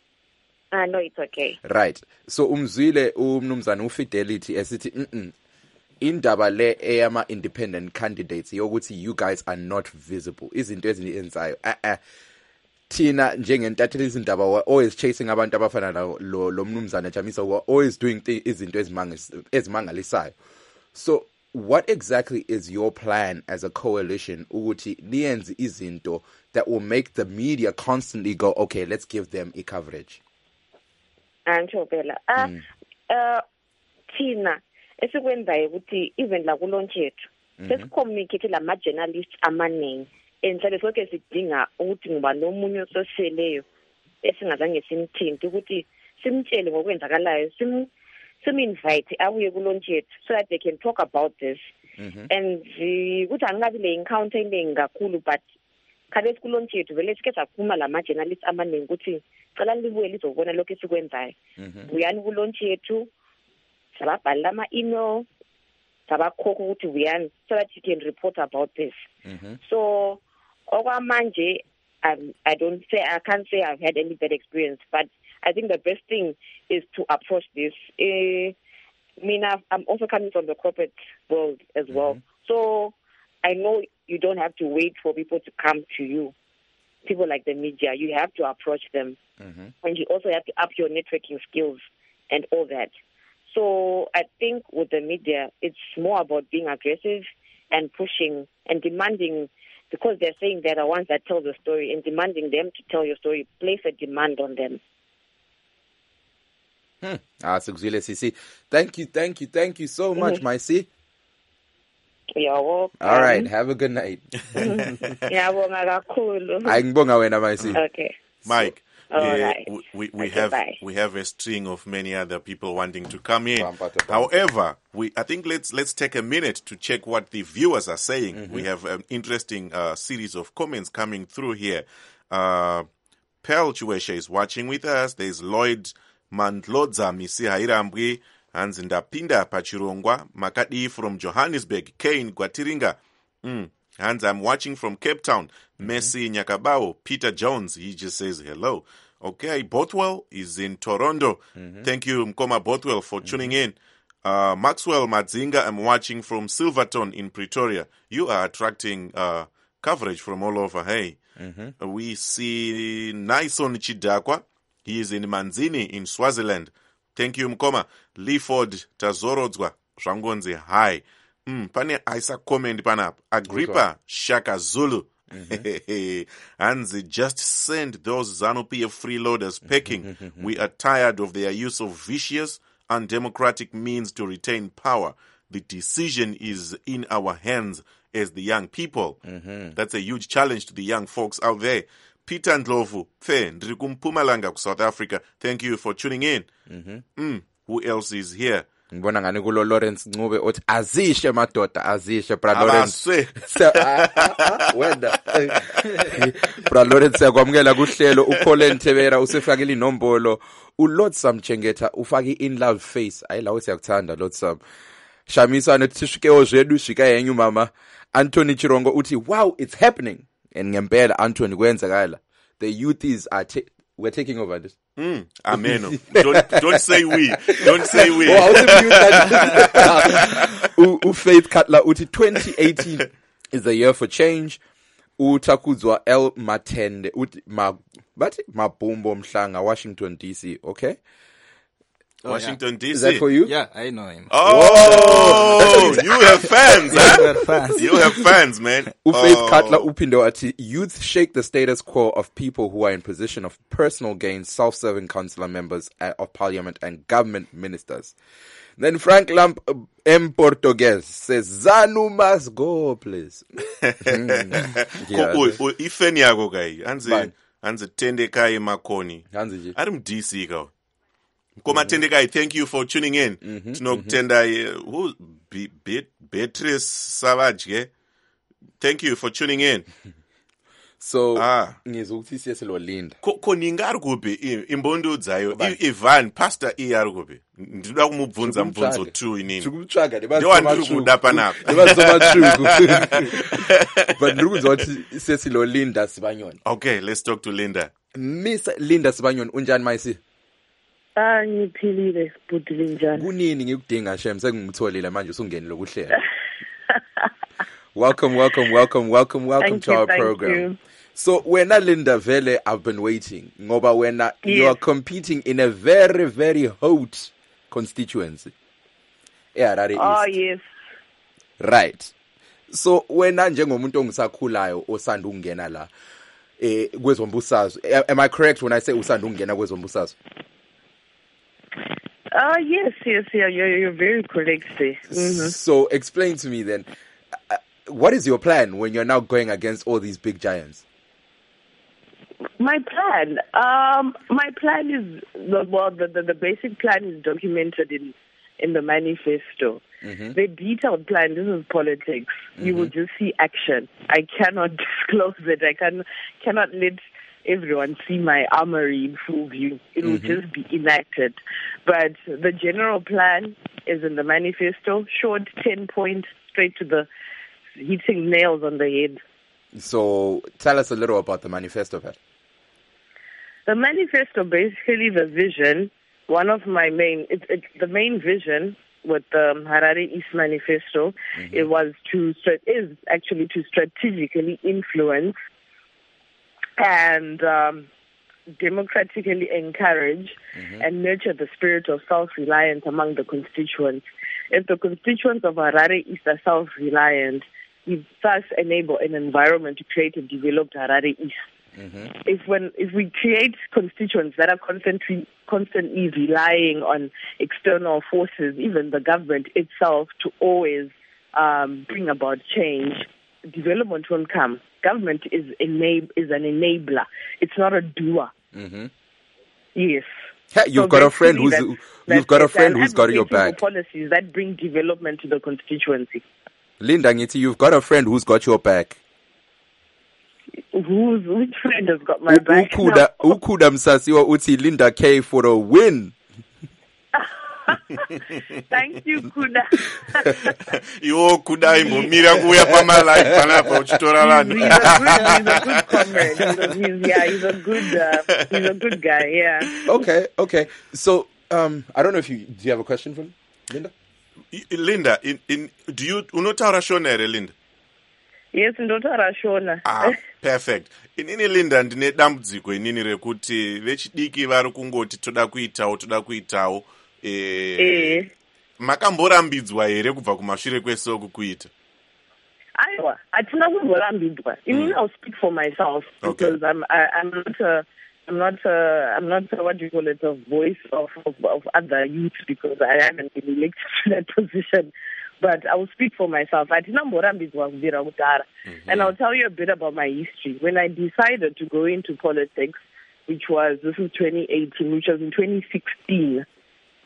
Ah, no, it's okay. Right. So umzwile umnumzana uFidelity esithi mhm indaba le eyama independent candidates yokuthi you guys are not visible. Izinto eziniyenzayo. Eh eh thina njengentatheli izindaba we always chasing abantu abafana lo lo mnumzana Jamisa, we always doing izinto ezimangalisayo. So what exactly is your plan as a coalition ukuthi niyenze izinto that will make the media constantly go, okay, let's give them a coverage? Antsho phela ah Mm. uh thina esikwenzayo ukuthi even la ku-launch yethu sesicommunicate lama journalists amaningi enhlale sonke sidinga ukuthi ngoba nomunye ososeleyo esingazange simthinte ukuthi simtshele ngokwenzakalayo, sim sim-invite abuye ku-launch yethu so that they can talk about this. Mhm. And ukuthi angabi le encounter eningi kakhulu, but khabethi ku-launch yethu vele sike saphuma lama journalists amaningi ukuthi cela libuye lizobona lokho esikwenzayo. Buyani ku-launch yethu, sababhalela ama-email, sabakhokha ukuthi buyani so that you can report about this. Mhm. So okwamanje um, I don't say I can't say I've had any bad experience, but I think the best thing is to approach this. Uh, I mean, I've, I'm also coming from the corporate world as well, Mhm. so I know you don't have to wait for people to come to you. People like the media, you have to approach them, Mhm. and you also have to up your networking skills and all that. So I think with the media, it's more about being aggressive and pushing and demanding, because they're saying they're the ones that tell the story, and demanding them to tell your story. Place a demand on them. Hmm. Ah, sikuzwile Sisi. Thank you, thank you, thank you so much, my C. You're welcome. All right, have a good night. Ngiyabonga kakhulu. Hayi ngibonga wena, my C. Okay. Mike, All uh, right. we, we, we Okay, have bye. we have a string of many other people wanting to come in. Bam, bam, bam. However, we I think let's let's take a minute to check what the viewers are saying. We have an interesting uh, series of comments coming through here. Uh, Pearl Chueshe is watching with us. There's Lloyd Mandlodza Misi Hairambwi, Hans Ndapinda Pachirongwa, Makadi from Johannesburg, Kane Gwatiringa. Mm. Hans, I'm watching from Cape Town. Messi Nyakabao, Peter Jones, he just says hello. Okay, Bothwell is in Toronto. Thank you, Mkoma Bothwell, for tuning in. Uh, Maxwell Madzinga, I'm watching from Silverton in Pretoria. You are attracting uh, coverage from all over. Hey, we see Naison Chidakwa. He is in Manzini in Swaziland. Thank you, Mkoma. Leaford Tazorodzwa, Shangonze, hi. Mm, pane aisa comment panap. Agrippa Shaka Zulu. Hansi, just send those ZANU-P F freeloaders packing. We are tired of their use of vicious, undemocratic means to retain power. The decision is in our hands as the young people. That's a huge challenge to the young folks out there. Peter Ndlovu, Phe, Ndrikumpumalanga, South Africa. Thank you for tuning in. Mm, who else is here? Ngibona ngani kulo Lawrence Ncube othi azishe madoda azishe bra Lawrence. Abaswe. Sa- ah, ah, ah, wena bra Lawrence siyakwamukela kuhlelo uPauline Thebera usefakile inombolo uLotsam Chengeta ufaki in love face ayi lawo siyakuthanda Lotsam Shamisa nethishikewo zvedu shika yenyu mama Anthony Chirongo uthi wow it's happening and ngempela Anthony kwenzakala the youth is are ta- we're taking over this mm, amen don't don't say we don't say we oh u, u Faith Cutler uthi twenty eighteen is the year for change utakudzwa L Matende uthi ma bathi mabhumbo mhlanga Washington D C okay oh, Washington yeah. D C is that for you Yeah, I know him. oh you have fans Yeah, huh? we're fans. You have fans man uFaith oh. Cutler uphinde wathi youth shake the status quo of people who are in position of personal gain self-serving councillor members of parliament and government ministers. Then Frank Lamp uh, M Portuguese says Zanu must go please. mm. yeah, Ko- o- o- ifeni yako kai anzi Bani? anzi Tendekai Makoni Hanzi nje. ari mu-D C ka koma Tendekai thank you for tuning in tinokutenda uh, who Be- Be- Beatrice Savage thank you for tuning in So Ah. ngizwa ukuthi siyeselo Linda. Ko- ko ninga ari kupi i- imbondo dzayo I- Ivan pastor I ari kupi ndinoda kumubvunza mubvunzo two inini Tikumtsvaga ndewandiri kuda panapa but ndiri kunzwa kuti siyeselo Linda Sibanyoni. okay let's talk to Linda Miss Linda Sibanyoni unjani mayisi? Ah ngiphilile sibhudile njani. Kunini ngikudinga shem sengimtholile manje usungenile kuhlela. Welcome, welcome, welcome, welcome, welcome Thank to you, our thank program. you. So wena Linda Vele, I've been waiting. Ngoba wena you Yes. are competing in a very, very hot constituency. Yeah, that is. Oh yes. Right. So wena njengomuntu ongisakhulayo osanda ukungena la eh kwezombusazwe. Am I correct when I say usanda ukungena kwezombusazwe? Ah yes, yes, yeah, you're, you're very correct there. Mm-hmm. So explain to me then, uh, what is your plan when you're now going against all these big giants? My plan, um, my plan is the, well, the, the the basic plan is documented in in the manifesto. Mm-hmm. The detailed plan. This is politics. Mm-hmm. You will just see action. I cannot disclose it. I can cannot let everyone see my armory in full view. It will Mm-hmm. just be enacted. But the general plan is in the manifesto. Short, ten points, straight to the hitting nails on the head. So tell us a little about the manifesto, Pat. The manifesto, basically the vision, one of my main, it's it, the main vision with the um, Harare East Manifesto, mm-hmm. it was to, is actually to strategically influence and um, democratically encourage mm-hmm. and nurture the spirit of self-reliance among the constituents. If the constituents of Harare East are self-reliant, we thus enable an environment to create a developed Harare East. Mm-hmm. If when if we create constituents that are constantly constantly relying on external forces, even the government itself, to always um, bring about change, development won't come. Government is enab- is an enabler. It's not a doer. Mm-hmm. Yes. Hey, you've So got a friend who's that- you've that got a it's friend an who's got your advocating back. for policies that bring development to the constituency. Linda Ngiti, you've got a friend who's got your back. Who's which friend has got my back? Ukuda Ukuda Msasiwa uti Linda K for a win. Thank you, Kuda. iwo kudai mbomira kuuya pamalive panapa uchitora He's, vanhu he's a good, he's a good comrade. He's a, he's, yeah, he's a good, uh, he's a good guy. Yeah. Okay, okay. So um, I don't know if you do you have a question for me, Linda? Linda in, in, do you unotaura shona here Linda Yes, ndotara Shona. ah perfect inini Linda ndine dambudziko inini rekuti vechidiki vari kungoti toda kuitawo toda kuitawo eh, Eh. makamborambidzwa here kubva kumashure kwesoko kuita Aiwa, atina kumborambidzwa. Inini, I'll speak for myself because Okay. I'm, I, I'm not a, I'm not a, I'm not a, what do you call it, a voice of, of, of other youth because I haven't been elected to that position. But I will speak for myself. Atina kumborambidzwa kubvira kudhara. And I'll tell you a bit about my history. When I decided to go into politics, which was, this is twenty eighteen, which was in twenty sixteen,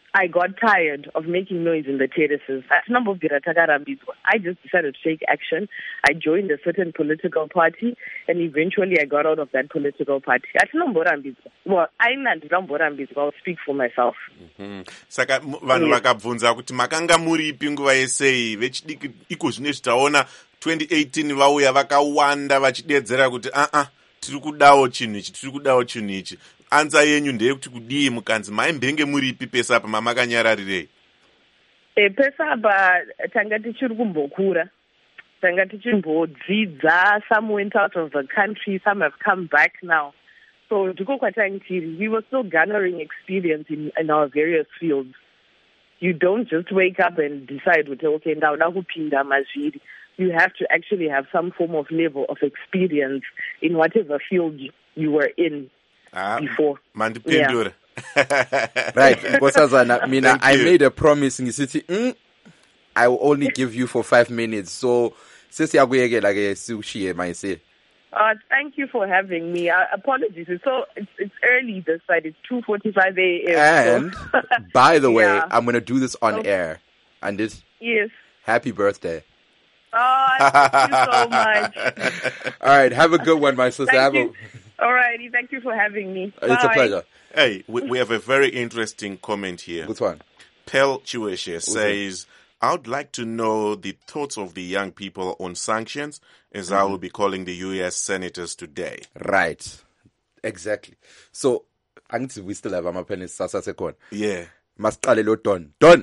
I got tired of making noise in the terraces. I just decided to take action. I joined a certain political party, and eventually I got out of that political party. Well, I'll speak for myself. Mm-hmm. Saka vanhu vakabvunza kuti makanga muripi nguva yesei vechidiki iko zvine zvitaona twenty eighteen vauya vakawanda vachidedzera kuti a a tiri kudawo chinhu ichi tiri kudawo chinhu ichi. Anza yenyu ndeyekuti kudii mukanzi maimbenge muripi pesa apa mamakanyararirei? E pesa apa tanga tichiri kumbokura. Tanga tichimbodzidza, some went out of the country, some have come back now. So ndiko kwatangiri, we were still garnering experience in, in our various fields. You don't just wake up and decide, okay, now nakupinda mazviri. You have to actually have some form of level of experience in whatever field you were in. Ah, before. Mandipendura. Yeah. Right. Nkosazana, mina, I made a promise in the city. Mm, I will only give you for five minutes. So, sisi yakuyeke like sushi, my say. Uh, thank you for having me. Uh, apologies. It's so it's, it's early this side. It's two forty-five a.m. And so. By the way, Yeah. I'm gonna do this on Okay. air. And this. Yes. Happy birthday. Oh, thank you so much. All right. Have a good one, my sister. Thank Have you. All righty. Thank you for having me. a, it's a Bye. pleasure. Hey, we, we have a very interesting comment here. Good one. Pel Chiweshe says, I would like to know the thoughts of the young people on sanctions, as I will be calling the U S senators today. Right. Exactly. So, angithi we still have amapenis sasa sekhona. Yeah. Masiqale lo Don. Don.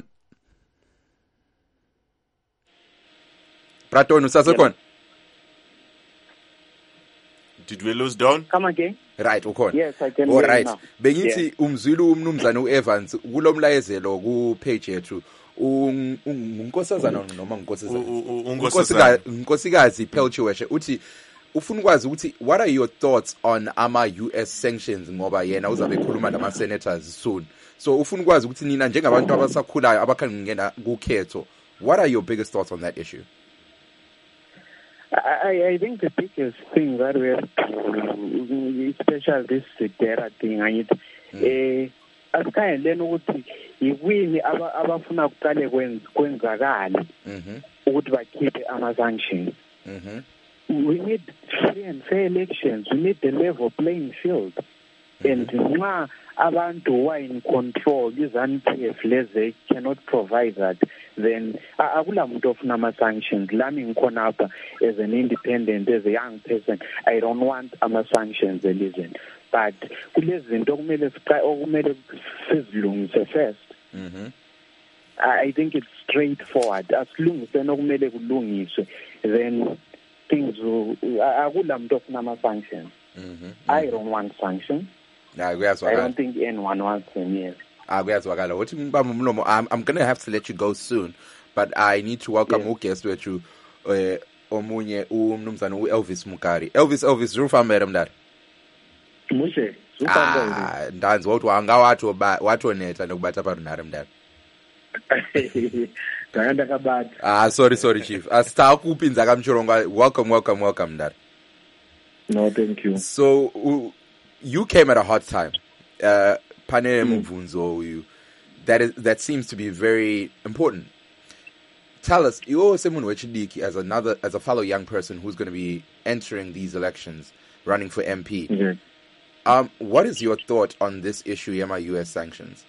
Praton usasekhona. Did we lose Don? Come again? Right, ukhona. Yes, I can All hear you right. now. Bengithi umzwile umnumzana uEvans kulomlayezelo ku page yethu. Un- un- Unkosazana noma U- unkosazana. u- u- Unkosikazi unkosazana. unkosikazi Pel Chiweshe uthi ufuna ukwazi ukuthi what are your thoughts on ama U S sanctions ngoba yena uzabe ekhuluma nama senators soon. So ufuna ukwazi ukuthi nina njengabantu abasakhulayo abakhangena kukhetho, what are your biggest thoughts on that issue? I, I think the biggest thing that we have to, especially this data thing, I need, eh, asikayeleni ukuthi yikuyini aba- abafuna kuqale kwenz- kwenzakale Mhm. ukuthi bakhiphe ama-sanctions. Mhm. We need free and fair elections. We need the level playing field. And nxa abantu who are in control, i-ZANU P F leze cannot provide that, then a- akula muntu ofuna ama-sanctions. Lami ngikhona apha as an independent, as a young person, I don't want ama-sanctions elizweni. But kulezi zinto okumele siqa- okumele sizilungise first. Mhm. I I think it's straightforward. Asilungiseni okumele kulungiswe, then things will, a- akula muntu ofuna ama-sanctions. Mhm. I don't want sanctions. Yeah, I kuyazwakala. don't think anyone wants them, yes. Ah, kuyazwakala. Uthi mbamba umlomo. I'm I'm going to have to let you go soon, but I need to welcome Yes. uguest wethu eh omunye umnumzana uElvis Mukari. Elvis Elvis Rufambere mdala. Mushe, Ah, ndanzi wathi wanga watho ba wathonetha nokubatha parunare mdala. Kayanda kabati. Ah, sorry sorry chief. Asita kupinza kamchorongwa. Welcome welcome welcome mdala. No, thank you. So u- you came at a hot time. Uh, Pane Muvunzo, you that is that seems to be very important. Tell us, you're someone Wechidiki as another as a fellow young person who's going to be entering these elections, running for M P. Yes. Um, what is your thought on this issue, Yama U S sanctions?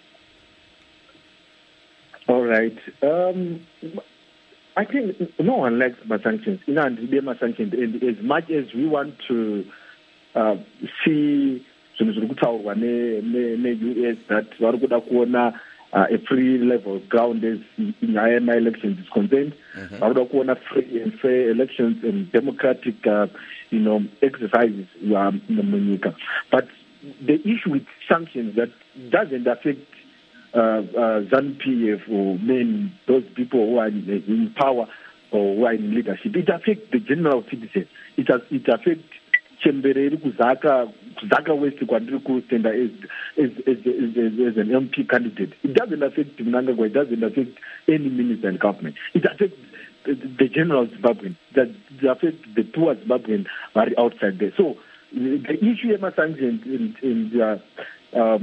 All right. Um, I think no one likes my sanctions. You know, my sanctions. And as much as we want to uh, see ne ne U S that vari kuda kuona uh, a free level ground as in I M I elections is concerned, vari kuda kuona free and fair elections and democratic, uh, you know, exercises um, in the munyika. But the issue with sanctions that doesn't affect uh, uh, ZANU P F or main those people who are in, in power or who are in leadership. It affects the general citizen. It has, it affects Chembereri Kuzaka Kuzaka West Kwandiri Kustenda as, as, as, as, as an M P candidate. It doesn't affect Mnangagwa. It doesn't affect any minister in government. It affects the, the general Zimbabwean. That it affects the poor Zimbabwean are outside there. So the issue of sanctions in, in the, um,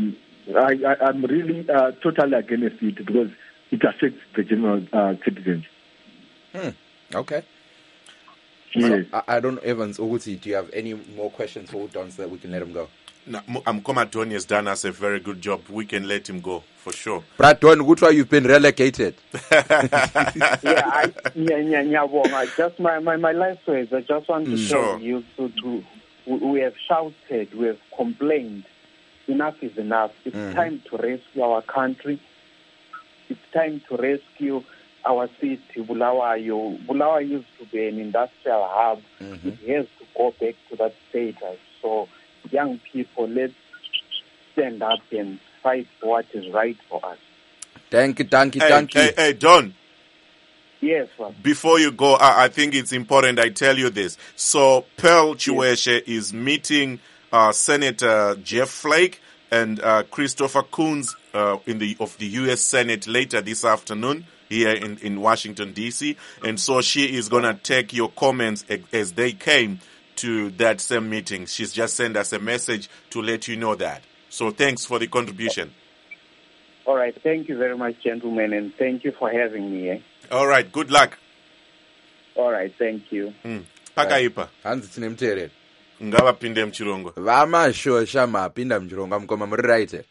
I, I, I'm really uh, totally against it because it affects the general uh, citizens. Hmm. Okay. Yes. So, I, I don't know, Evans, Oguti, do you have any more questions for Udon so that we can let him go? No, Mkoma Don has done us a very good job. We can let him go, for sure. Brad Don, which one you've been relegated? yeah, I, yeah, yeah, yeah, well, I just my, my, my last words, I just want to Mm. tell Sure. you to, to we, we have shouted, we have complained. Enough is enough. It's Mhm. time to rescue our country. It's time to rescue our city, Bulawayo. Bulawayo used to be an industrial hub. Mhm. It has to go back to that status. So, young people, let's stand up and fight for what is right for us. Thank you, thank you, Hey, thank you. hey, hey, Don. Yes, sir. Before you go, I, I think it's important I tell you this. So, Pearl Chiweshe is meeting uh, Senator Jeff Flake and uh, Christopher Coons uh, in the of the U S Senate later this afternoon here in, in Washington, D C. And so she is going to take your comments as, as they came to that same meeting. She's just sent us a message to let you know that. So thanks for the contribution. All right. Thank you very much, gentlemen, and thank you for having me. Eh? All right, good luck. All right. Thank you. Mm. Pakaipa. Hanzi tine muteereri. Ngavapinde muchirongo. Vamashosha mapinda muchirongo mukoma muri right here.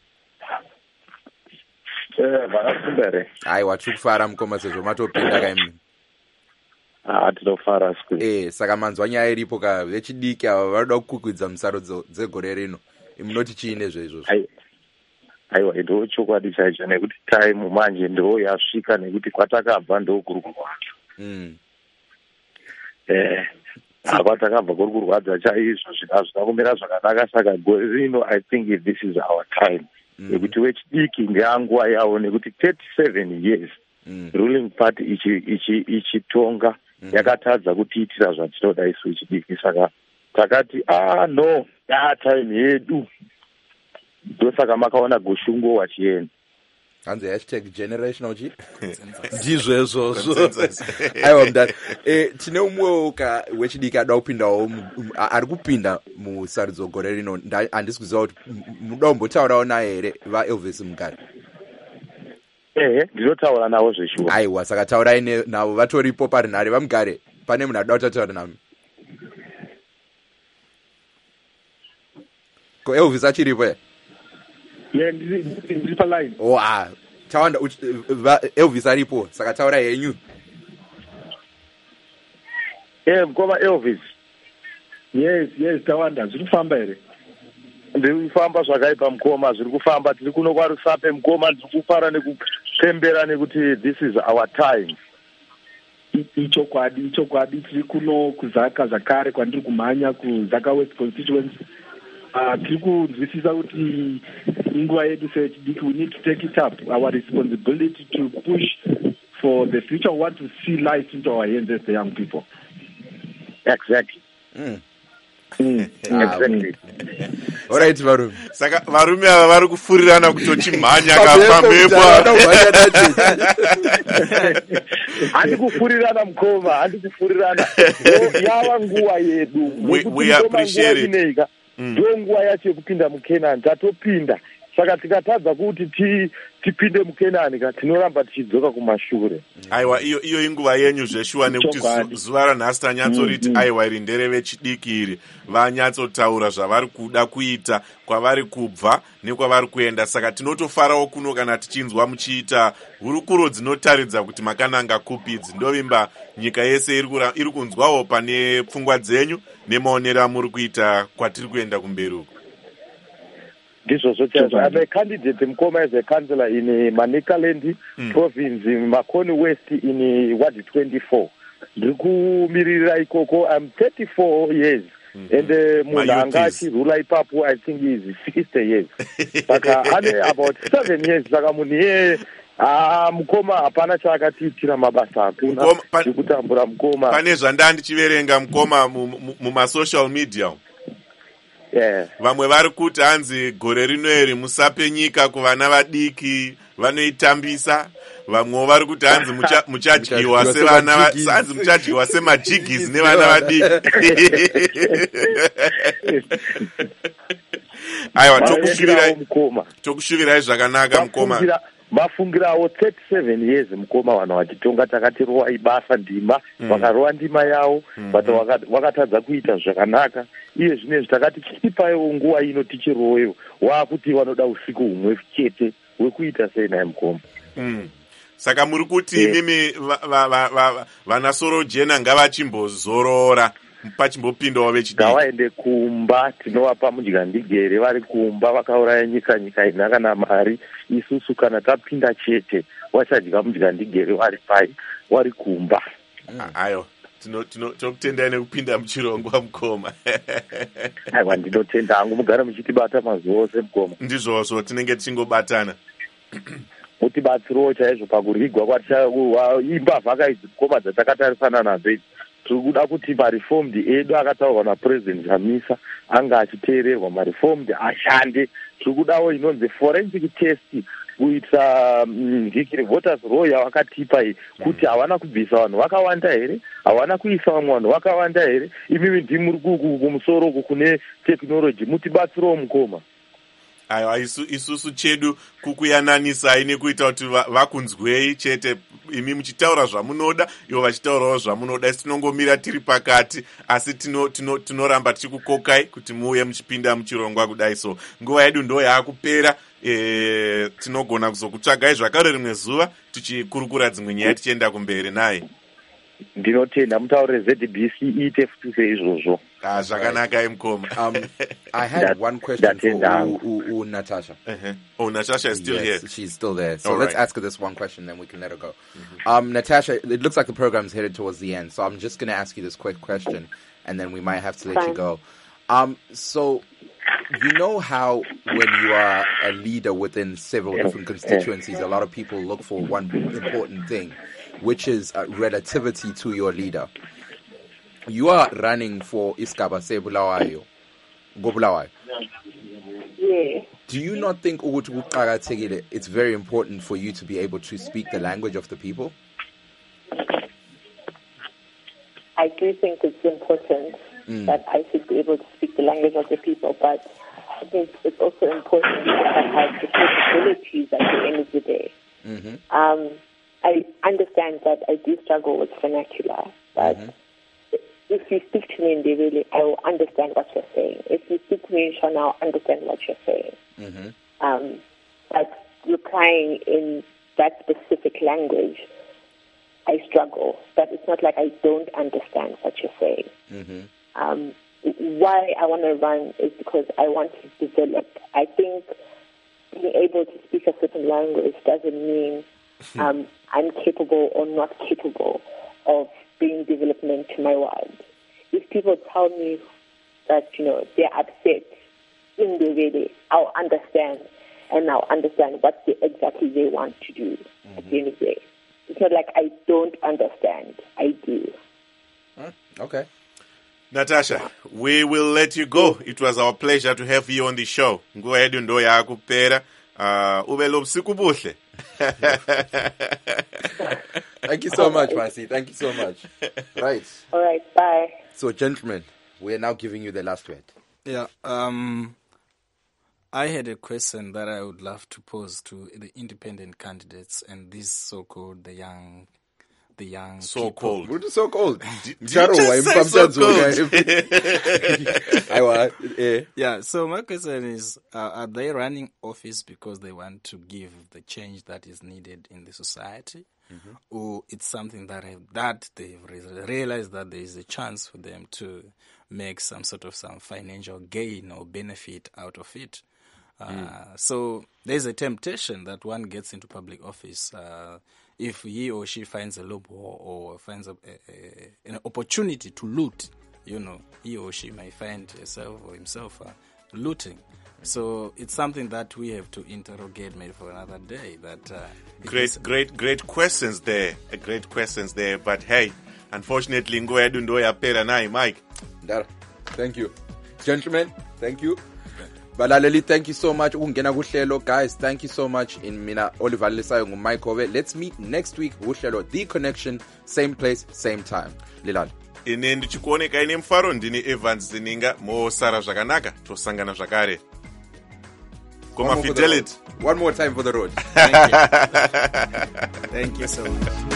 Eh, vakasimbere. Aiwa, tiri kufara mukoma sezvo matopinda kaimi. Ah, tinofara siku. Eh, saka manzwa nyaya iripo ka vechidiki ava vanoda kukukwidza musaro dzegore rino. Munoti chiine zvezvo? Ai. Aiwa, ndo chokwadi chaicho nekuti time manje ndo yasvika nekuti kwatakabva ndo kuri kurwadza. Mm. Eh, kwatakabva kuri kurwadza chaizvo zvina kumira zvakanaka saka gore rino I think this is our time. Nekuti wechidiki ngeanguva yawo nekuti thirty-seven years Mm. ruling party ichi ichi ichitonga yakatadza kutiitira zvatinoda isu wechidiki saka takati ah no ya time yedu ndosaka makaona goshungo wachienda Hanzi hashtag generational chi ndizvo izvozvo. Aiwa mudari, eh, tine umwewo ka wechidiki ada kupindawo ari kupinda musarudzo gore rino. Handisi kuziva kuti muda kumbotaurawo naye here vaElvis Mugari? ehe ndinotaura navo zveshuwa. Aiwa, saka taurai navo, vatoripo parinhare. Vamugare, pane munhu ada kutaura nami? Ko Elvis achiripo here? Yeah, ndiri paline. Oh, ah, tawanda Elvis aripo, saka taura henyu. Eh, mkoma Elvis. Yes, yes, tawanda zviri kufamba here. Ndiri kufamba zvakaipa mukoma, zviri kufamba, tiri kuno kwaRusape mukoma, ndiri kufara nekupembera nekuti this is our time. Ichokwadi, ichokwadi, tiri kuno kuzaka zvakare kwandiri kumhanya kuzaka West constituency. Uh, tiri kunzwisisa kuti inguva yedu sevechidiki, we need to take it up, our responsibility to push for the future. We want to see light into our hands as the young people. Exactly. Mm. Mm. Exactly. All right, varume. Saka varume ava vari kufurirana kutochimhanya kapamhepo. Handi kufurirana mukoma, handi kufurirana. Yava nguva yedu. We, we appreciate it. Ndo nguva yacho yekupinda muKenani, tatopinda. Saka tikatadza kuti ti tipinde muKenani ka tinoramba tichidzoka kumashure. Aiwa, iyo iyo inguva yenyu zveshuwa nekuti zuva ranhasi tanyatsoriti Mm, mm. aiwa iri nderevechidiki iri vanyatsotaura zvavari kuda kuita, kwavari kubva nekwavari kuenda. Saka tinotofarawo kuno kana tichinzwa muchiita hurukuro dzinotaridza kuti makananga kupidzi. Ndovimba nyika yese iri kura- iri kunzwawo pane pfungwa dzenyu nemaonero amuri kuita kwatiri kuenda kumberi uko. Ndizvozvo chaizvo. I'm a candidate mukoma as a councillor in Manicaland Mm. province, Makoni West in Ward twenty-four. Ndiri kumirira ikoko. I'm thirty-four years. Mhm. And uh, munhu My anga youth is- achirula ipapo I think is sixty years. Saka ane about seven years. Saka munhu iyeye ah mukoma hapana chaakatiitira, mabasa hakuna. Mukoma, pa- Ndikutambura mukoma. Pane zvandandichiverenga mukoma mu- mu- mumasocial media. Yeah. Vamwe vari kuti hanzi gore rino iri musape nyika kuvana vadiki vanoitambisa. Vamwewo vari kuti hanzi mucha- muchadyiwa sevana va- semajigisi. hanzi muchadyiwa semajigisi nevana vadiki. aiwa Vaenderawo mukoma tokushuvirai zvakanaka mukoma Vafungira- vafungirawo thirty-seven years mukoma vanhu vachitonga takati rowai basa ndima vakarova ndima yavo but waka- wakatadza kuita zvakanaka iye zvinezvi takati chipaiwo nguva ino tichirowewo waakuti vanoda usiku humwe chete hwekuita sei naye mukoma. Mm. Saka muri kuti Yes. mimi va- va- va- va- vanasoro jena ngavachimbozorora pachimbopindawo vechidiki. ngavaende kumba tinovapa mudya ndigere vari kumba vakauraya nyika nyika ina kana mari isusu kana tapinda chete wachadya mudya ndigere wari pai wari kumba. Ayo tino- tino- tokutendai nekupinda muchirongwa mukoma. aiwa ndinotenda hangu mugare muchitibata mazuva ose mukoma Ndizvozvo tinenge tichingobatana. mutibatsirowo chaizvo pakurigwa kwatiimbavhaka idzi mukoma dzatakatarisana nadzo idzi tiri kuda kuti mareformed edu akataurwa napuresident Chamisa anga achiteererwa mareformed ashande. Tiri kudawo inonzi forensic test kuita ndikiri voters row yavakatipa iyi kuti havana kubvisa vanhu vakawanda here havana kuisa vamwe vanhu vakawanda here imimi ndimuri kumusoro uku kune tekinoloji mutibatsirowo mukoma. Aiwa isu, isusu chedu kukuyananisai nekuita kuti va- vakunzwei chete imi muchitaura zvamunoda ivo vachitaurawo zvamunoda isi tinongomira tiri pakati asi tinoramba tino, tino tichikukokai kuti muuye muchipinda muchirongwa kudai so nguva yedu ndo yaakupera e, tinogona kuzokutsvagai zvakare rimwe zuva tichikurukura dzimwe nyaya tichienda kumberi naye. Ndinotenda mutaure Z B C iite futi seizvozvo. Ah, zvakanaka imukoma. Um, I had That- one question that for is down. U, U, U, Natasha. Uh-huh. Oh, Natasha is still Yes, here. she's still there. So All let's right. ask her this one question, then we can let her go. Um, Natasha, it looks like the program's headed towards the end, so I'm just going to ask you this quick question, and then we might have to let you Fine. go. Um, so you know how when you are a leader within several different constituencies, a lot of people look for one important thing, which is uh, relativity to your leader. You are running for Iskaba Sebulawayo, Gobulawayo. Yeah. Do you not think ukuthi kuqakathekile, it's very important for you to be able to speak the language of the people? I do think it's important Mm. that I should be able to speak the language of the people, but I think it's also important that I have the capabilities at the end of the day. Mm-hmm. Um, I understand that I do struggle with vernacular, but Mhm. if you speak to me in Ndebele, I will understand what you're saying. If you speak to me in Shona, I'll understand what you're saying. Mm-hmm. Um, but replying in that specific language, I struggle. But it's not like I don't understand what you're saying. Mm-hmm. Um, why I want to run is because I want to develop. I think being able to speak a certain language doesn't mean um, I'm capable or not capable of bringing development to my world. If people tell me that, you know, they're upset in the way, I'll understand, and I'll understand what they, exactly they want to do mm-hmm. at the end of the day. It's not like I don't understand. I do. Okay. Natasha, we will let you go. It was our pleasure to have you on the show. Nguva yedu ndo yakupera. Uh, ube lo usiku buhle. Thank you so much, Masi. Thank you so much. Right. All right, bye. So, gentlemen, we are now giving you the last word. Yeah. Um, I had a question that I would love to pose to the independent candidates and these so-called the young, the young So-called. What is so cold? Did you just say so-called? I want. eh. Yeah, so my question is, uh, are they running office because they want to give the change that is needed in the society? Mm-hmm. Or it's something that have, that they've re- realized that there is a chance for them to make some sort of some financial gain or benefit out of it? Uh, mm. So there's a temptation that one gets into public office uh, if he or she finds a loophole or finds a, a, a, an opportunity to loot. You know, he or she may find herself or himself uh, looting. So it's something that we have to interrogate maybe for another day. That uh, Great, great, great questions there. Uh, Great questions there. But hey, unfortunately, nguva yedu ndo yapera naye, Mike. Ndara. Thank you. Gentlemen, thank you. Balaleli, thank you so much. Ungena kuhlelo, guys, thank you so much. In mina Oliver Lisayo nguMike Hove. Let's meet next week kuhlelo The Connection, same place, same time. Lilal. Ine ndichikuoneka ine mfaro ndini Evans Zininga mo Sara zvakanaka tosangana zvakare. One more for the Fidelity. road. One more time for the road. Thank you. Thank you so much.